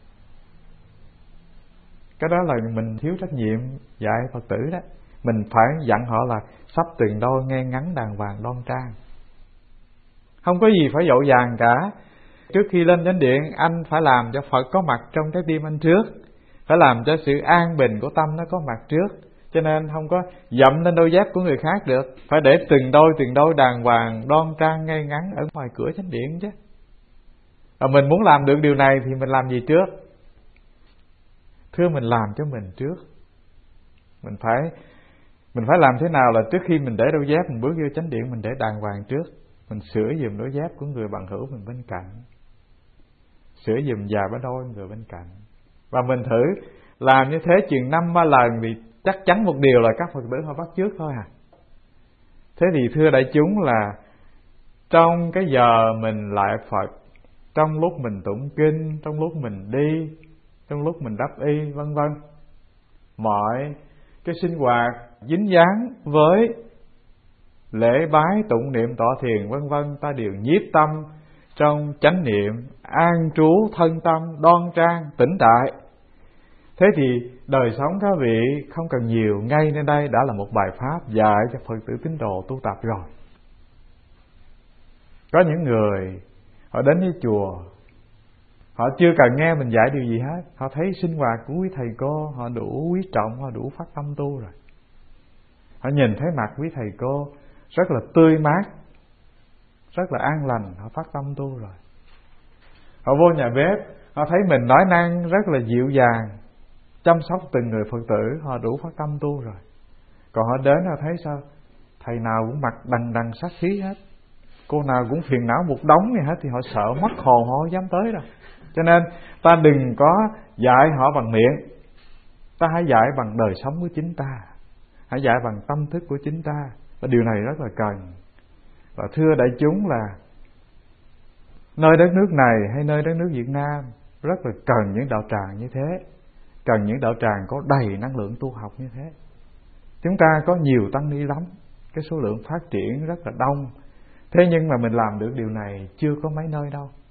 Cái đó là mình thiếu trách nhiệm dạy Phật tử đó. Mình phải dặn họ là sắp từng đôi ngay ngắn đàng hoàng đoan trang. Không có gì phải vội vàng cả. Trước khi lên chánh điện, anh phải làm cho Phật có mặt trong trái tim anh trước, phải làm cho sự an bình của tâm nó có mặt trước. Cho nên không có dậm lên đôi dép của người khác được, phải để từng đôi đàng hoàng đoan trang ngay ngắn ở ngoài cửa chánh điện chứ. Mình muốn làm được điều này thì mình làm gì trước? Thưa, mình làm cho mình trước. Mình phải làm thế nào là trước khi mình để đôi dép, mình bước vô chánh điện mình để đàng hoàng trước. Mình sửa giùm đôi dép của người bằng hữu mình bên cạnh, sửa giùm già bá đôi người bên cạnh. Và mình thử làm như thế chừng 5-3 lần thì chắc chắn một điều là các Phật tử họ bắt chước thôi à. Thế thì thưa đại chúng là trong cái giờ mình lại Phật, trong lúc mình tụng kinh, trong lúc mình đi, trong lúc mình đắp y vân vân, mọi cái sinh hoạt dính dáng với lễ bái, tụng niệm, tọa thiền vân vân, ta đều nhiếp tâm trong chánh niệm, an trú thân tâm đoan trang tĩnh tại. Thế thì đời sống các vị không cần nhiều, ngay nơi đây đã là một bài pháp dạy cho Phật tử tín đồ tu tập rồi. Có những người họ đến với chùa, họ chưa cần nghe mình dạy điều gì hết, họ thấy sinh hoạt của quý thầy cô họ đủ quý trọng, họ đủ phát tâm tu rồi. Họ nhìn thấy mặt quý thầy cô rất là tươi mát, rất là an lành, họ phát tâm tu rồi. Họ vô nhà bếp, họ thấy mình nói năng rất là dịu dàng, chăm sóc từng người Phật tử, họ đủ phát tâm tu rồi. Còn họ đến họ thấy sao? Thầy nào cũng mặt đằng đằng sát khí hết, cô nào cũng phiền não một đống này hết, thì họ sợ mất hồn, họ không dám tới đâu. Cho nên ta đừng có dạy họ bằng miệng, ta hãy dạy bằng đời sống của chính ta, hãy dạy bằng tâm thức của chính ta. Và điều này rất là cần. Và thưa đại chúng là Nơi đất nước này hay nơi đất nước Việt Nam rất là cần những đạo tràng như thế, cần những đạo tràng có đầy năng lượng tu học như thế. Chúng ta có nhiều tăng ni lắm, cái số lượng phát triển rất là đông. Thế nhưng mà mình làm được điều này chưa có mấy nơi đâu.